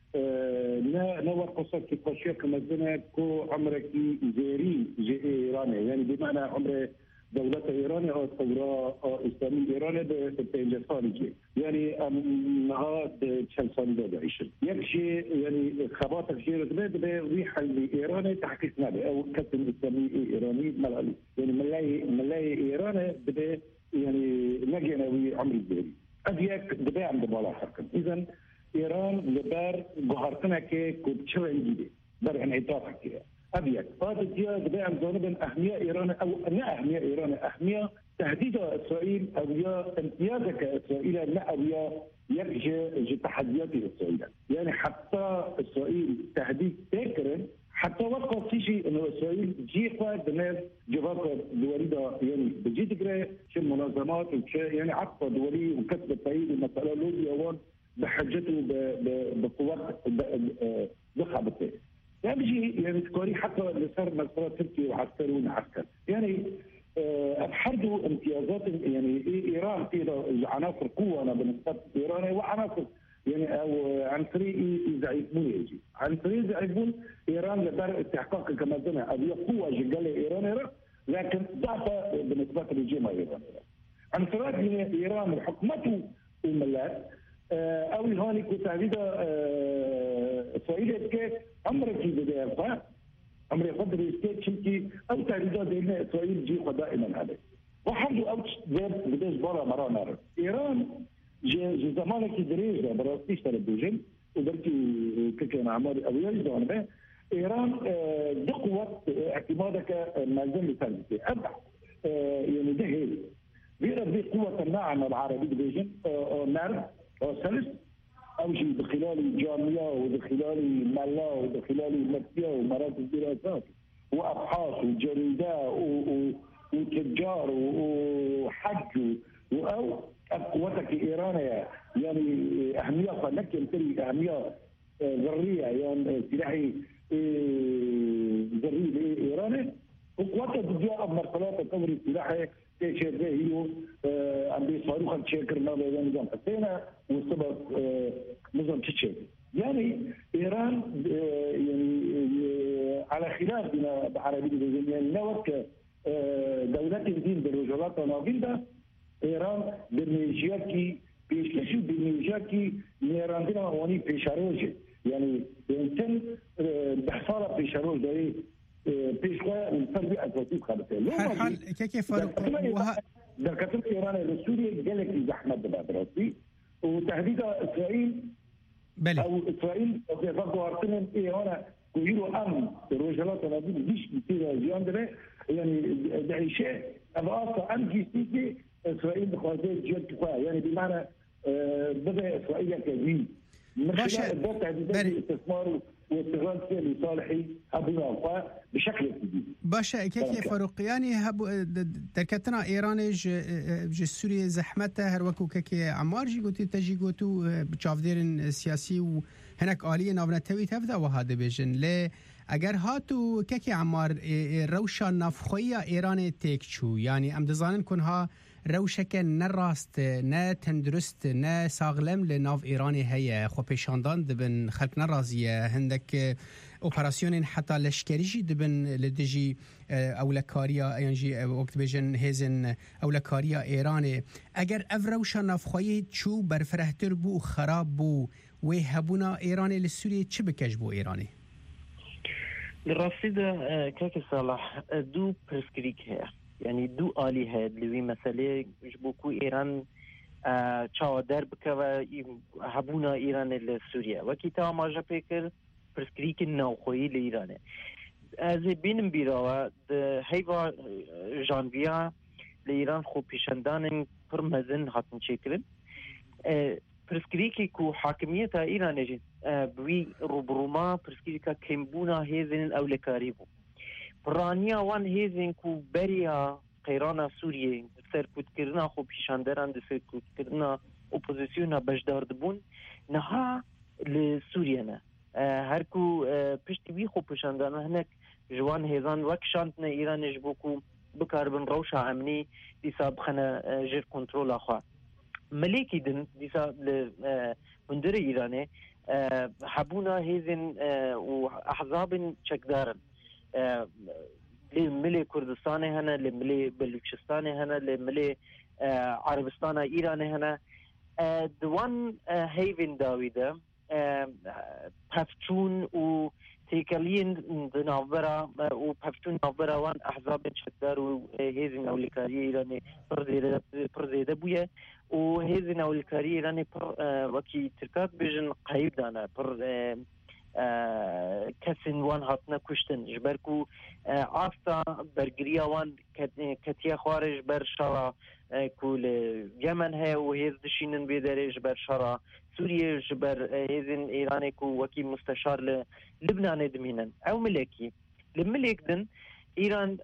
Speaker 3: نا نوع قصة كقشية كمزنا كو عمركي زيري إيراني يعني بمعنى عمر دولة إيرانية أو ثورة إسلامية إيرانية بتنجح صالحة يعني نها تشل صالحة بعيشة يكشي يعني خباتك شيء ده ده ريحة الإيراني تحكي سنابه أو كتب إسلامي إيراني ملالي يعني ملاي ملاي إيراني ده يعني نجينا وعمر الزيري أديك ده عند بالا حركة إذن إيران لبار جهرتنا كي كنت شو عندي بر انعطاف كده أبيك هذا الجهة بدأ عن جانب أهمية إيران أو لا أهمية إيران أهمية تهديد إسرائيل أو يا امتيازك إسرائيل لا أو يا يرجع تحديات إسرائيل يعني حتى إسرائيل تهديد تكرر حتى وقت شيء إنه إسرائيل جيفا بناس جواب دولية يعني بجي تقرأ شو منظمات يعني عقد دولي وكسب التأييد المسألة لوجي أوان بحجته بقوات ضخمة بالتالي يعني بيجي يعني تكوري حتى اللي صار مسألة تركيا وعسكري وعسكر يعني أبحروا امتيازات يعني إيران فيها عناصر قوة أنا بالنسبة إيران وعناصر يعني أو عنصري يزعيمون يجي عنصري يزعيمون إيران لدار استحقاق كما زنا أبي قوة جنجال إيران لكن ضعف بالنسبة للجيم إيران عنصرات إيران وحكمته الملاك أو هوني كتابيدا إسرائيل كي أمريكي بدأ أمريكا قدر يستيت شمكي أو تعبيدا دينا إسرائيل جي دائما عليه وحرجوا أو تشتغل بدأش برا مرا نار إيران جي زمانك دريجة براستيش تردوجين وبركي كيكين عماري أو يجدون به إيران دقوة اعتمادك مازال لسالتي أبع يعني ده هي بيرد دي قوة الناعمة العربي ديجين نار ثالث أو شيء بخلال الجامعة وبخلال الملا وبخلال المكتبة ومراكز الدراسات وأبحاث وجريدات وتجار وحج أو قوتك إيرانية يعني أهمية فلك يمتلك أهمية ذرية يعني سلاحي ذري إيراني وقوتك جاء بمرحلات التطور السلاحي تشير هي عندي صاروخ تشيكر ما بين نظام حسينا وسبب نظام تشيكر يعني إيران يعني على خلاف بين العربية يعني نوك دولات الدين بالرجالات وناقلة إيران بالنيجياكي بيشكشوا بالنيجياكي نيراندنا واني بيشاروجي يعني يمكن بحصارة بيشاروج ده بيشوا الفرد أساسي خالصين.
Speaker 22: حال حال كيف فاروق
Speaker 3: وها در كتب إيران السوري جالك زحمة بالعربي وتهديد إسرائيل
Speaker 22: بلي.
Speaker 3: أو إسرائيل وفقوا أرسلهم إيه هنا كيلو أمن الرجالات هذه ليش بتصير زيان ده يعني ده شيء أبغى أصلا أمشي سيدي إسرائيل بخواتي جد كفاية يعني بمعنى بدأ إسرائيل كذي من خلال ده تهديدات استثمار واستغلال سياسي لصالحي أبونا بشكل جديد.
Speaker 22: باشا كيف فاروق يعني هبو دركتنا إيران ج ج سوريا زحمته هر وكو كي عمار جي قلت تجي قلتو بشافدير سياسي وهناك آلية نافنتوي تفدا وهذا بيجن ل اگر هاتو كي عمار روشا نفخوية إيران تيكشو يعني ام دزانن كنها روشك نراست نا تندرست نا ساغلم لناف إيراني هي خو پیشاندان دبن خلق نرازية هندك اوپراسيون حتى لشكريجي دبن لدجي اولكاريا يعني وقت بيجن هزن اولكاريا إيراني اگر اف روشا نفخوية چو برفرهتر بو خراب بو وهبونا إيراني لسوريا چه بكش بو إيراني
Speaker 23: للرصيدة كاكي صالح دو برسكريك هي يعني دو آلي هاد لوي مسألة جبوكو إيران چاوا در بکوه هبونا ایران لسوریا وکی تا ماجا پیکر پرسکریک نوخویی لإیرانه از بینم بیراوه ده هیوا جانویا لإیران خو پیشندان پر مزن هاتن چکرن پرسکریکی کو حاکمیت ایران جید بوی روبروما پرسکریکا کمبونا هیزن اولکاری بو پرانیا وان هیزن کو بریا قیران سوریه سرکوت کردن خو پیشاندران د سرکوت کردن اپوزیسیون بجدار دبون نها لسوریا نه هر کو پشت وی خو پیشاندران هناك جوان هیزان وک شانتن ایران جبوکو بکاربن روشا امنی دیسا بخنه جر کنترول اخوا ملیکی دن دیسا مندر ایرانه حبونا هیزن و احزاب چکدارن لملي كردستان هنا لملي بلوچستان هنا لملي عربستان ايران هنا دوان هيفن داويدا پفتون و تيكالين دنابرا و پفتون نابرا وان احزاب شدار و هيزن اوليكاري ايراني پرزيده بويه و هيزن اوليكاري ايراني وكي تركات بيجن قايب دانا پر کسین وان هاتنا کشتن جبرکو آستا برگریا وان کتیا خوارج بر شرا کول یمن ها و هیز دشینن بیداره جبر شرا سوریه جبر هیزن ایرانی کو وکی مستشار لبنان دمینن او ملکی لملک دن ایران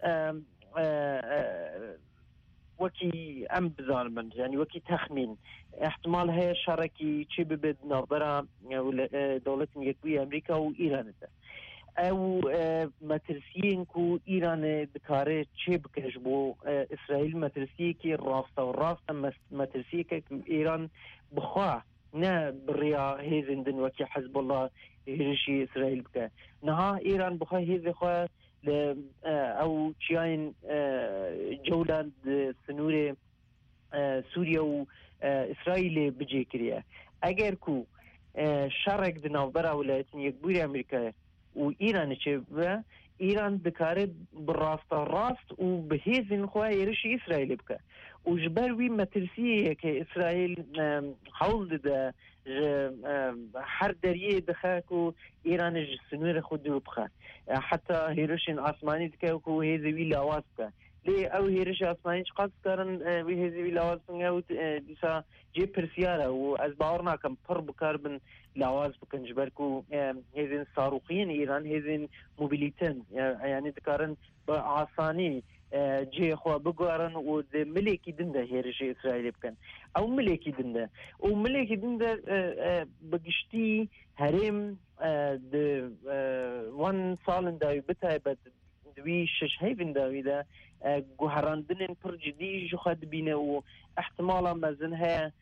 Speaker 23: وكي أم بظالمن يعني وكي تخمين احتمال هي شركي شي ببد نظرة دولة يكوية أمريكا وإيران أو مترسيين كو إيران بكاري شي بكجبو إسرائيل مترسية كي الرافطة والرافطة مترسية كي إيران بخوا نا بريا هيزن وكي حزب الله هيرشي إسرائيل بكا نها إيران بخوا هيزي خوا او چیاین جولان سنور سوریا و اسرائیل بجی کریه اگر کو شرک دنابرا ولایتین یک بوری امریکا و ایران چه و ایران بکاره براست راست و بهیزن خواه ایرشی اسرائیل بکه و جبر وی مترسیه که اسرائیل حول ده هر دریه دخه که ایران سنور خود رو بخه حتی هیروشین آسمانی دکه که هیزی وی لواز که لی او هیروش آسمانی چه قصد کارن وی هیزی وی لواز بنگه و دیسا جی پرسیاره و از باور ناکم پر بکار بن لواز بکن جبر که هیزین صاروخین ایران هیزین موبیلیتن یعنی دکارن با آسانی جي خو بقارن و ملكي دنده هيرجي اسرائيل بكن او ملكي دنده او ملكي دنده بقشتي هرم د وان سالن دا بتايبت دوي شش هيفن داوي دا جوهراندن پر جدي جو خد بينه و احتمالا مزنها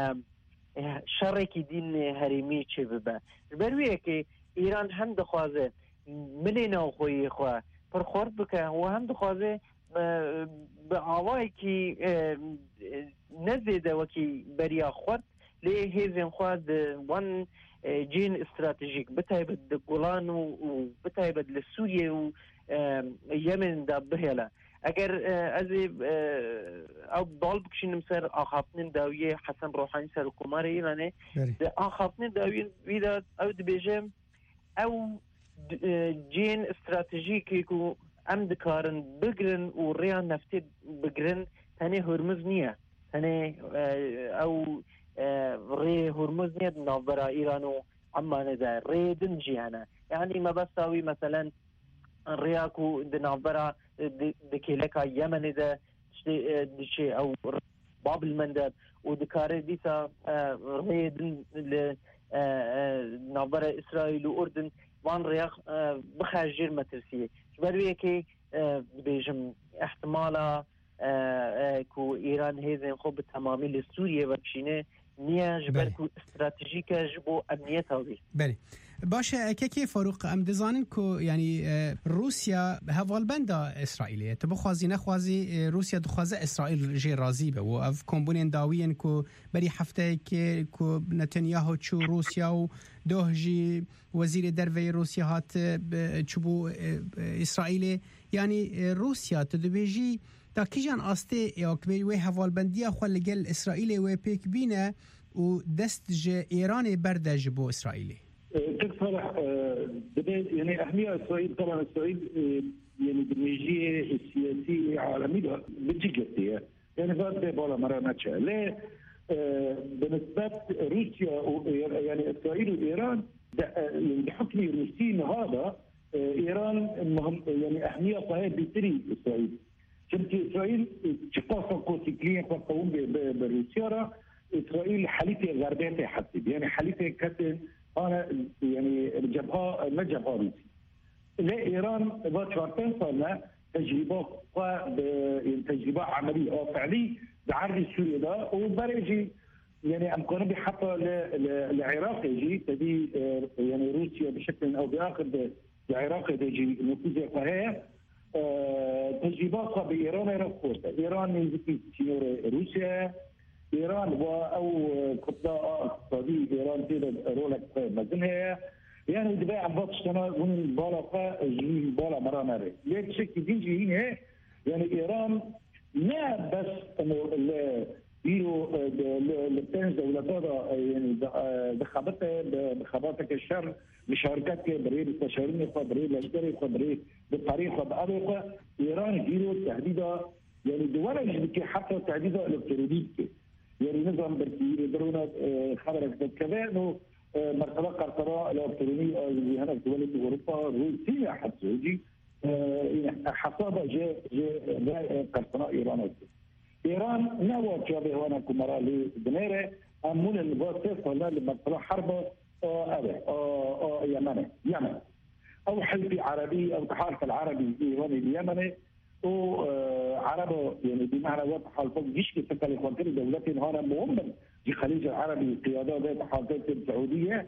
Speaker 23: شركي دين هرمي چه ببا برويه كي ايران هم دخوازه ملينا خوي خو پر خورد بکه و هم دخوازه به آوایی که نزیده وکی بریا خورد لی هیزن خورد وان جین استراتیجیک بتایبت ده گولان و بتایبت لسوریه و یمن ده بهیلا اگر از او بال بکشینم سر آخافتن داویه حسن روحانی سر حکومت ایرانه ده آخافتن داویه ویدا او ده بیجم او جين استراتيجيكي كو ام دكارن بقرن وريان نفتي بقرن تاني هرمز نية تاني او ري هرمز نية نوبرا ايرانو عمان دا ري دنجي هنا يعني ما بساوي مثلا رياكو دنوبرا دكيلكا يمن دا دشي او باب المندب ودكاري ديسا ري دن نوبرا اسرائيل واردن وان رياق بخاجر مترسية جبروية كي بيجم احتمالا كو ايران هيزن خوب تمامي لسوريا وكشينه نيا جبر كو استراتيجيكا جبو امنيتها بي
Speaker 22: بلي باشه كيكي فاروق ام دزانن كو يعني روسيا هفال بندا اسرائيليه تبخوازي نخوازي روسيا دخوازه اسرائيل جي راضي به و اف كومبونين داوين كو بري هفته كي كو نتنياهو تشو روسيا و دوهجي وزير درفي روسيا هات تشبو اسرائيل يعني روسيا تدبيجي تا كيجان استي يا كبير وي هفال بنديه خو لجل اسرائيل و بيك بينا و دست ج ايران برده جبو اسرائيل
Speaker 3: تكفر يعني أهمية إسرائيل طبعا إسرائيل يعني بالنيجية السياسية عالمية بتجيكتها يعني بعد بولا مرة ناتشا لا بالنسبة روسيا يعني إسرائيل وإيران بحكم روسين هذا إيران مهم يعني أهمية قوية بتري إسرائيل شبكة إسرائيل تقاطع كوسيكلين قوم بروسيا إسرائيل حليفة غربية حسب يعني حليفة كتن أنا يعني جبهة ما جبهة روسية لا إيران بعد شهرين صارنا تجربة يعني تجربة عملية أو فعلية بعرض سوريا ده وبرجي يعني أمكانه بحطه للعراق يجي تدي يعني روسيا بشكل أو بآخر العراق يجي نفوذ قهية تجربة بإيران رفضت إيران يزكي سينور روسيا إيران أو قطاع اقتصادي إيران تيرد رولك مزنها يعني دبي عباط سنة من بالا جي بالا مرة مرة ليش شكل ديجي هنا يعني إيران لا بس إنه بيرو لبتنز دولتها يعني بخبطة بخبطة الشر مشاركات بريد التشارين بريد الأشجار بريد بالطريقة بأبوقة إيران بيرو تهديدا يعني دولة يجب حتى تهديدا إلكترونية يعني نظام بركي درونا خبرك كذا إنه مرتبة قرطرة الإلكترونية اللي هنا في دول أوروبا روسيا حتى يجي حسابة جاء جاء قرطرة إيران إيران نوى جابه هنا كمرة لدنيرة أمون النبات فلا لمرتبة حرب أبى يمن يمن أو حلف عربي أو تحالف العربي إيراني اليمني وعربه يعني بمعنى وقت حالفات جيش في سكة الإخوانتين دولتين هنا مهمة في الخليج العربي قيادة ذات حالفات السعودية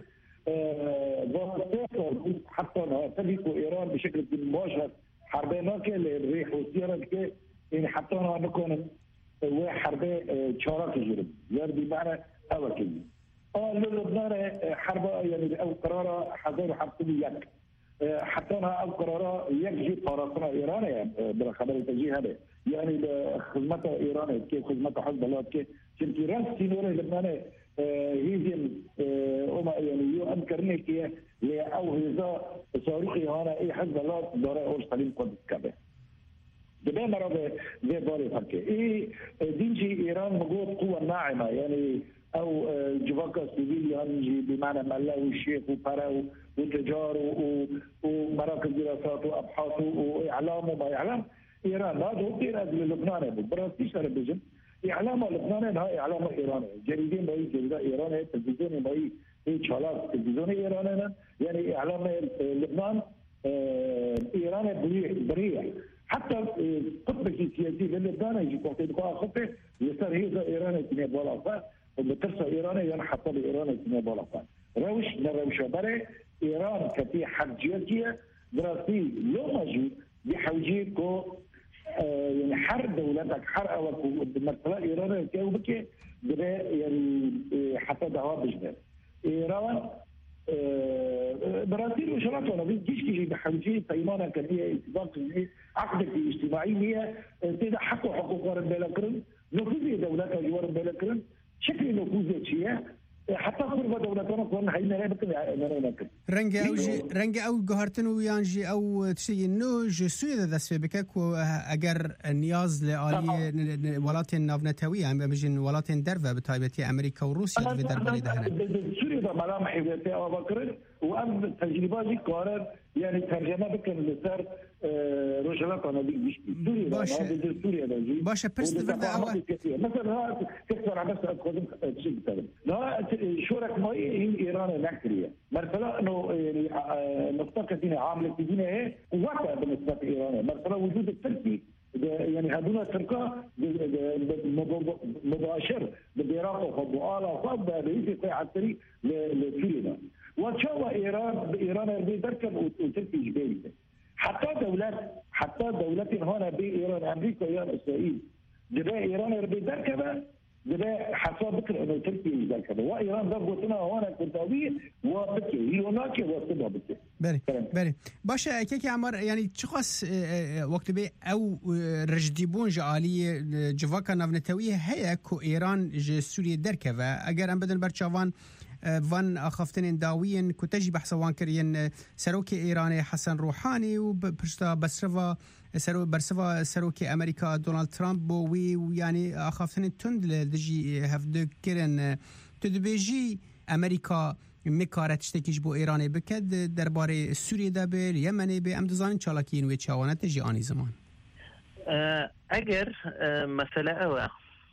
Speaker 3: ظهر حتى تبقوا إيران بشكل مباشر حربين كالريح والسيارة يعني حتى نكون حربين شارك جرب يعني بمعنى أول كلمة آه لبنان حرب يعني أو قرار حضور حرب يك حتى أو قرار يجي طرفنا إيرانيا بالخبر التجي هذا يعني خدمة إيرانية كيف خدمة حزب الله كيف شنتي راس سينور لبنان هيزم أما يعني يو أنكرني كي لأو هذا صاروخي هنا إيه حزب الله دار أول سليم قد كذا ده مرة ده بالي فكر إيه دينجي إيران موجود قوة ناعمة يعني أو جواكا سيفيليان بمعنى ملاوي الشيخ وبراو وتجار ومراكز دراسات وأبحاث وإعلام وما إعلام إيران لا ده تيرا للبنان براسيش على بيجن إعلام لبنان هاي إعلام إيراني جريدين باي جريدة إيرانية تلفزيون باي هي شالات تلفزيون إيرانية يعني إعلام لبنان إيراني بريء بريء حتى قطب السياسي للبنان يجي وقت يدخل خطة يصير هي إيراني تني بولا وبترسى إيراني يعني حتى إيراني تني بولا روش نروش بري إيران كتي حجية دراسي لو ماجي بحوجي كو يعني حرب دولتك حرب أو بمرتبة إيران كيو بكي بدأ يعني حتى دعوة بجبال إيران برازيل وشرط ولا بيجيش كي بحوجي طيمانة كان هي اتفاق عقد اجتماعي هي تدا حقه حقوق البلكرن نفوذ دولتها جوار البلكرن شكل نفوذ شيء حتى فرض دولتنا كنا هينا لا بكم نرى
Speaker 22: رنج أو جي رنج أو جهرتن ويانجي أو تشي إنه جسوي ذا ذس بكك وأجر النياز لآلية ولات النافنتوية عم بيجين ولات درفة بتايبتي أمريكا وروسيا في دربة ده
Speaker 3: سوريا ده ملامح حياتي أو بكر وأم تجربة دي قارن يعني ترجمة بكم لسر رجلات أنا دي مش سوريا ده سوريا ده جي
Speaker 22: باشا بس ده أول
Speaker 3: مثلا ها تكسر على بس أتقدم شيء تاني لا شورك ما هي إيران نكرية مرتلا إنه يعني نقطة كثيرة عاملة كثيرة هي وقتها بالنسبة لإيران مرتلا وجود التركي يعني هذول التركا مباشر بالعراق وفضوآلة وفض بيجي في عسكري لسوريا وشو إيران إيران بيركب وتركي جبالي حتى دولات حتى دولات هنا بإيران أمريكا وإيران إسرائيل دبا إيران بيركبها دبا حسب بكر إنه تركي بيركبها وإيران ضربتنا هنا كنتاوية وبكي هناك وصلها بكي.
Speaker 22: بله بله باشه که که عمر یعنی چه خاص وقت به او رجدیبون جالی جواکا نفنتویه هیا کو ایران ج سوریه درکه و اگر ام بدن برچوان وان اخفتن داوین کو تجي بحث وان کرین سروک ایران حسن روحانی و پشتا بسروا سرو برسوا سروک امریکا دونالد ترامپ بو وی یعنی اخفتن تند لدجی هفد کرن تدبیجی امریکا میکارت تشتکیش بو ایران بکد درباره سوریه ده به یمن به امدزان چالاکین و چاوانت جی آنی زمان
Speaker 23: اگر مسئله او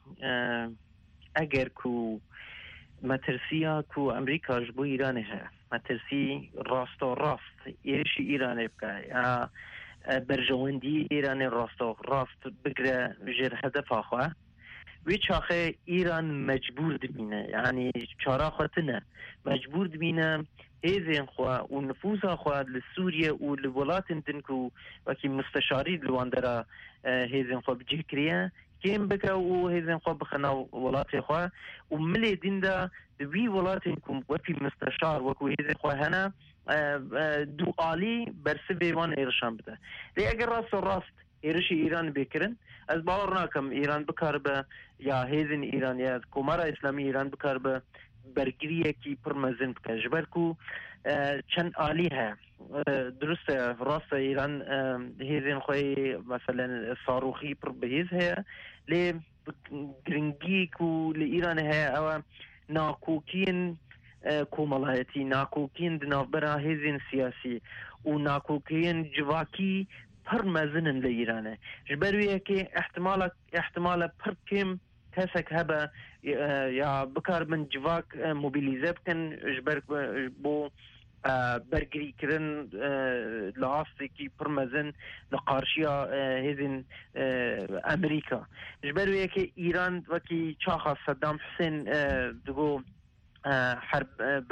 Speaker 23: اگر کو مترسیا کو امریکا جبو ایران ها مترسی راست و راست ایرشی ایران بکا برجواندی ایران راست و راست بگره جر هدف آخواه وی چاخه ایران مجبور دبینه یعنی چارا خاطنه مجبور دبینه هیزین خواه و نفوذ خواه لسوریه و لولات دنکو وکی مستشاری لواندرا هیزین خواه بجه کریه کم بکا و هیزین خواه بخنا ولات خواه و ملی دین دا دوی ولات کم وکی مستشار وکو هیزین خواه هنه دو آلی برسه بیوان ایرشان بده لی اگر راست و راست ایرشی ایران بکرن از باور ناکم ایران بکار به یا هیزن ایران یا کمارا اسلامی ایران بکار به برگریه کی پرمزن بکه جبرکو چند آلی ها درست راست ایران هیزن خوی مثلا صاروخی پر بهیز ها لی گرنگی کو لی ایران ها او ناکوکین کومالایتی ناکوکین دنابرا هیزن سیاسی و ناکوکین جواکی پر مزنن لإيران جبرويه كي احتمال احتمال پر كم كسك هبا يا بكار من جواك موبيليزه بكن جبر بو برگری کرن لعاصي كي پر مزن لقارشيا هذين امريكا جبرويه كي ايران وكي شاخص صدام حسين دغو حرب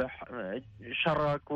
Speaker 23: شرك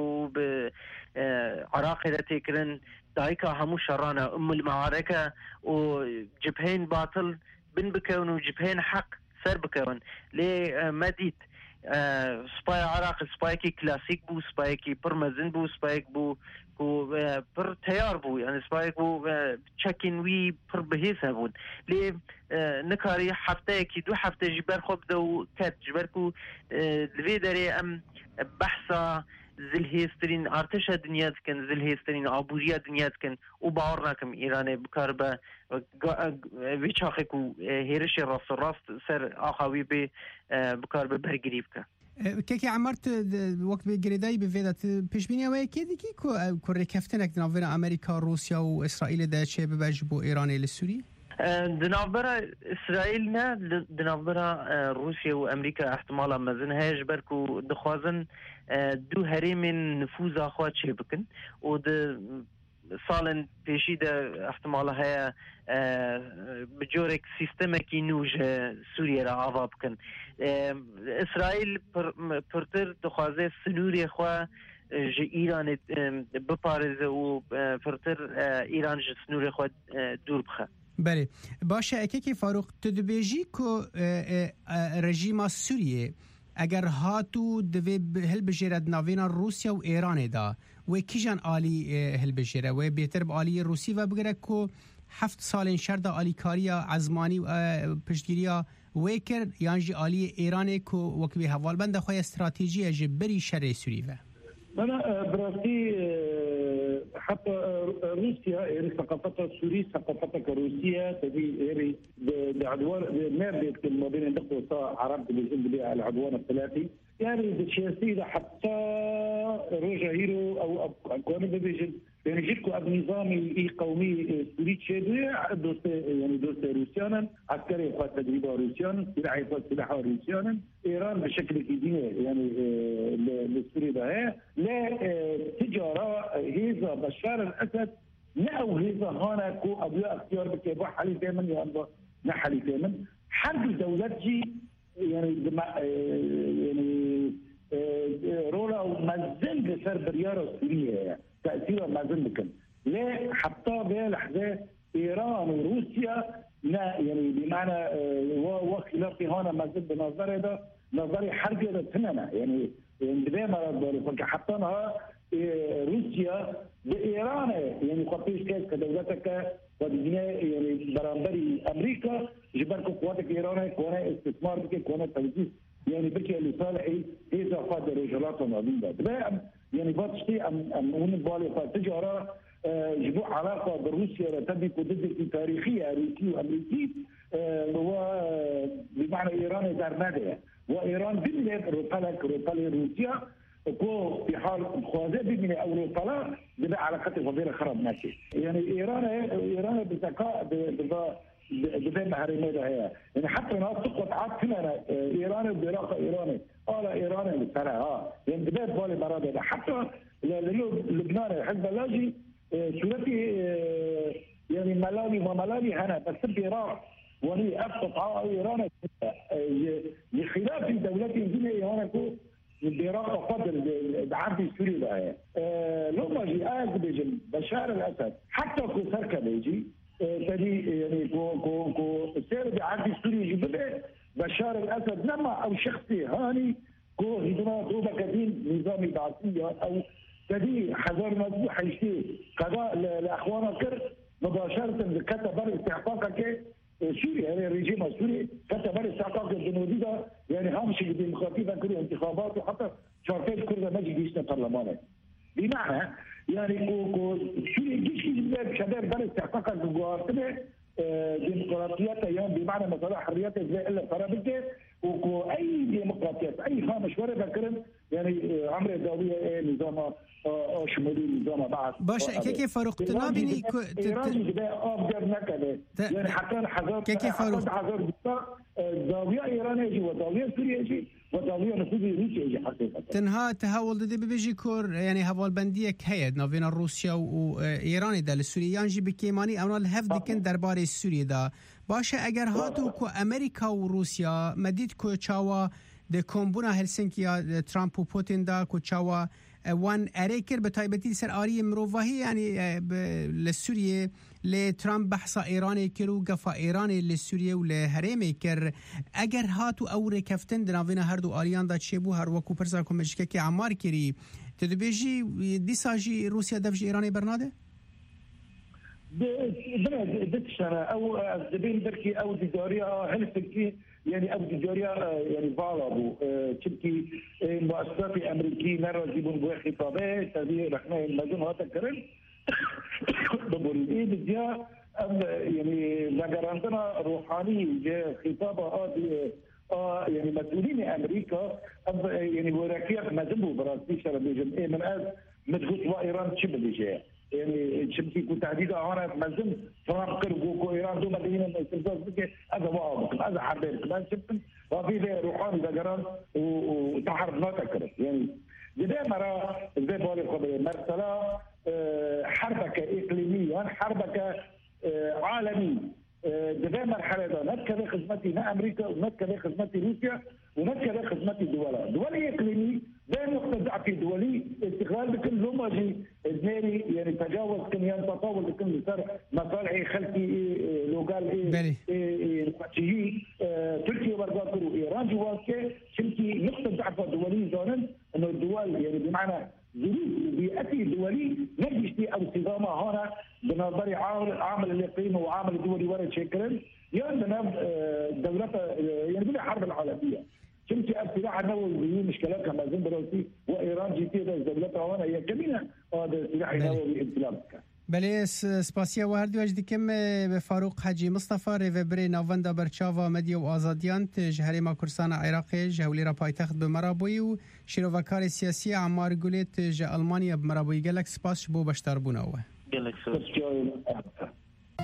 Speaker 23: وبعراق تكرن دايكا همو شرانا ام المعاركة وجبهين باطل بن بكون وجبهين حق سر بكون ليه مديت سباي عراق سبايكي كلاسيك بو سبايكي برمزن بو سبايك بو بو بر تيار بو يعني سبايك بو تشكين وي بر بهيسا بود ليه نكاري حفتة كي دو حفتة جبر خب دو كات جبركو لفي داري ام بحثا زلهيسترين ارتشا دنيات كان زلهيسترين عبوريا دنيات كان وباورنا كم ايران بكاربا ويشاخكو هيرشي راس راست سر اخاوي ب بكاربا برغريبكا
Speaker 22: كيكي عمرت وقت بجريداي بفيدات بيشبينيا وي كيدي كي كوري كفتنك نافينا امريكا روسيا واسرائيل دا شي بواجبو ايراني للسوري
Speaker 23: دنابرا اسرائيل نا دنابرا روسيا وامريكا احتمالا مزن هاج بركو دخوازن دو هرم نفوذ اخوات شي بكن ود سالن پیشی ده احتمالا هيا بجورك سيستمكي نوج سوريا را عواب كن اسرائيل پرتر دخوازه سنوري خوا جي ايران بپارز و پرتر ايران جي سنوري خوا دور بخه
Speaker 22: بله باشه اکی فاروق تدبیجی کو رژیم سوریه اگر هاتو دوی هل بجرد ناوینا روسیا و ایران دا و کیجان آلی هل بجره و بهتر با آلی روسی و بگره کو هفت سال شرد آلی کاریا عزمانی و پشتگیریا ویکر یانجی آلی ایران کو وکوی حوال بند خواه استراتیجی جبری شر سوری و
Speaker 3: أنا براسي حتى روسيا ثقافتها السورية ثقافتها كروسية تبي بعدوان ما بيتكلم ما بين النقطة عرب بالجنب العدوان الثلاثي يعني بالسياسية حتى رجع هيرو أو أكوان بيجن يعني جيتكو أب نظامي قومي سوري شادوية دوست يعني دوست روسيانا عسكري فات تدريبها روسيانا سلاحي فات سلاحها روسيانا إيران بشكل كبير يعني للسوري ده لا تجارة هيزا بشار الأسد لا هيزا هانا كو أبياء اختيار بكيبا حالي ثامن يا نحالي ثامن حرب دولات جي يعني يعني رولا ومازال بسر بريارة سوريا تأثيرها مازال بكم ليه حتى بلحظة إيران وروسيا لا يعني بمعنى وخلاف هنا مازال بنظري ده نظري حربي ده تماما يعني دائما حطناها روسيا بإيران يعني قطيش كيس كدولتك ودنيا يعني برامبري أمريكا جبركم قواتك إيران كونه استثمار بك كونه توجيه يعني بكي لصالحي إذا فاد رجالاتهم عظيمة يعني باتشتي أم أم هون بالي فتجارة جبوا علاقة بروسيا تبي ضد تاريخية روسية وأمريكية هو بمعنى إيران دار مادة وإيران بملك روبالك روبالي روسيا وكو في حال خوازي بملك أو روبالا بدا علاقة فضيلة خراب ماشي يعني إيران إيران بذكاء بدا مهرمية هي يعني حتى ناس تقوت عاد كنا إيران بعلاقة إيراني قال إيران للسنة ها يعني بدا بالي مراد حتى لبنان حزب الله سورتي يعني ملالي وملالي هنا بس العراق ولي أفتح إيران لخلاف دولتي الدنيا هنا كو العراق فضل عبد سوري لها لما جي أزبجن بشار الأسد حتى كو سركة بيجي تدي يعني كو كو كو سير بعبد سوري يجي بدأ بشار الأسد لما أو شخصي هاني كو هدنا دوبا كدين نظامي بعثية أو تدي حذر مذبوح يشتي قضاء لأخوانا كر مباشرة كتب استحقاقك سوريا يعني الرجيم السوري كتب استحقاق الجنودي ده يعني هامش الديمقراطية كل انتخابات وحتى شرطين كل مجلس يشتغل برلماني بمعنى يعني كو كو سوريا جيش كذا شباب بر استحقاق الجوارتنا ديمقراطيات ايام بمعنى مثلا حريات زي الا فرابته وكو اي ديمقراطيات اي خامش ولا بكرم يعني عمرو الدوليه نظام شمولي نظام بعض
Speaker 22: باش كيف فاروق بيني
Speaker 3: ايران ده افضل نكده يعني حتى حضر
Speaker 22: كيف فاروق
Speaker 3: حضر زاويه ايرانيه وزاويه سوريه وزاويه نفوذي روسيا حقيقه
Speaker 22: تنها تهاول دي بيجي كور يعني هوال بنديه هيد نافين روسيا وايران ده السوريان جي بكيماني او الهفد كن درباري سوريا ده باشه اگر هاتو کو امریکا و روسیا مدید کو چاوا د کومبونا هلسینکیا ترامپ و پوتین دا کو چاوا وان اريكر بتايبتي سر اري مروفاهي يعني لسوريا لترامب بحث ايراني كرو قفا ايراني لسوريا ولهرمي كر اگر هاتو او ركفتن دناوينا هردو اريان دا تشيبو هر وكو برسا كومشكي عمار كري تدبيجي دي ساجي روسيا دفج ايراني برناده
Speaker 3: بلد دتشنا او زبين بركي او دجاريه هلفكي يعني او دجاريه يعني فالابو تبكي مؤسسات امريكيه مره يجيبون بو خطابات هذه رحنا المجنون هذا كرن بقول ايه بدي يعني لجرانتنا روحاني جاء خطابه اه يعني مسؤولين امريكا يعني وراكيه ما ذنبوا براسي شرب ايه من از مدغوط وايران تشبه جاء يعني شبكي كنت عديدة هنا مازم فرانك كربو إيران دوما دينا استفزاز بك هذا واضح هذا حربين كمان شبكي وفي ذا روحاني ذا جران وتحرب ما تكرر يعني بدأ مرة زي بولي خبري مرسلة حربك إقليمية حربك عالمي بدأ مرحلة ده نتكلم خدمتي نا أمريكا ونتكلم خدمتي روسيا ونتكلم خدمتي دولة دولي إقليمي ده نقطة في دولي استغلال بكل لوماجي الدنيري يعني تجاوز كم ينتطاول بكل مسار مصالحي خلقي لو قال ايه ايه تركيا برضه وايران جواسكي شمتي نقطة ضعف دولي زونن انه الدول يعني بمعنى ظروف بيئتي دولي نجشتي او صدامة هنا بنظري عامل الاقليم وعامل الدولي ورد شكرا يعني دولة يعني بلا حرب العالمية شمتي السلاح النووي مشكلات كما زين بروسي وايران جي تي دولتها هنا هي كمينه هذا السلاح النووي انطلاق
Speaker 22: بله سپاسیا و هر دو اجدی کم به فاروق حاجی مصطفى ریوبری ناوندا برچاوا مدیا و آزادیان جهری ما کرسان عراق جهولی را پایتخت به مرابوی و شیروکار سیاسی عمار گولیت ج آلمانیا به مرابوی گلک سپاس بو بشتر بوناوه
Speaker 3: گلک سپاس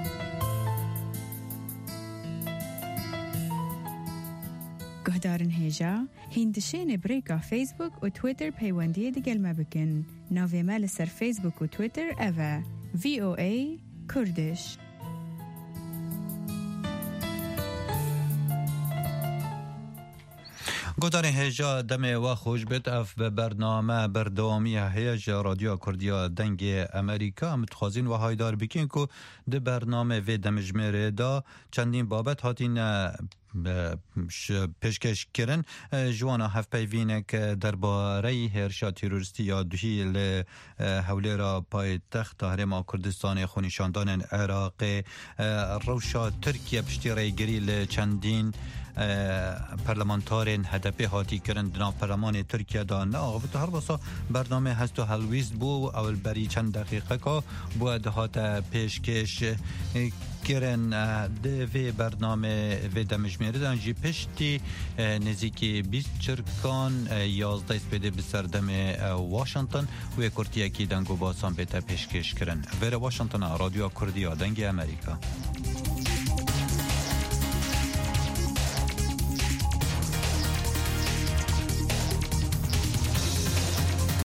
Speaker 21: گهدارن هیجا هندشین بریکا فیسبوک و تویتر پیوندی دیگل ما بکن ناوی مال سر فیسبوک و تویتر اوه وی او ای کردش
Speaker 15: گوداری هجا دم و خوش بت اف به برنامه بردوامی هیجا رادیو کردیا دنگ امریکا متخوازین و هایدار بکین که ده برنامه و دمجمره دا چندین بابت هاتین پیشکش کرن جوانا هف پیوینه که درباره هرشا تروریستی یا دوهی لحوله را پای تخت هرما کردستان خونیشاندان عراق روشا ترکیه پشتی رای گری لچندین پارلمانتارین هدفی هاتی کرند ناو پارلمان ترکیه دان آغفت هر بسا برنامه هست و هلویست بو اول بری چند دقیقه که بود هات پیشکش کرن ده برنامه و دمجمره دانجی پشتی نزیکی بیست چرکان یازده سپیده بسردم واشنطن و کرتیه کی دنگو باسان بیتا پیشکش کرن ویر واشنطن رادیو کردی دنگ امریکا.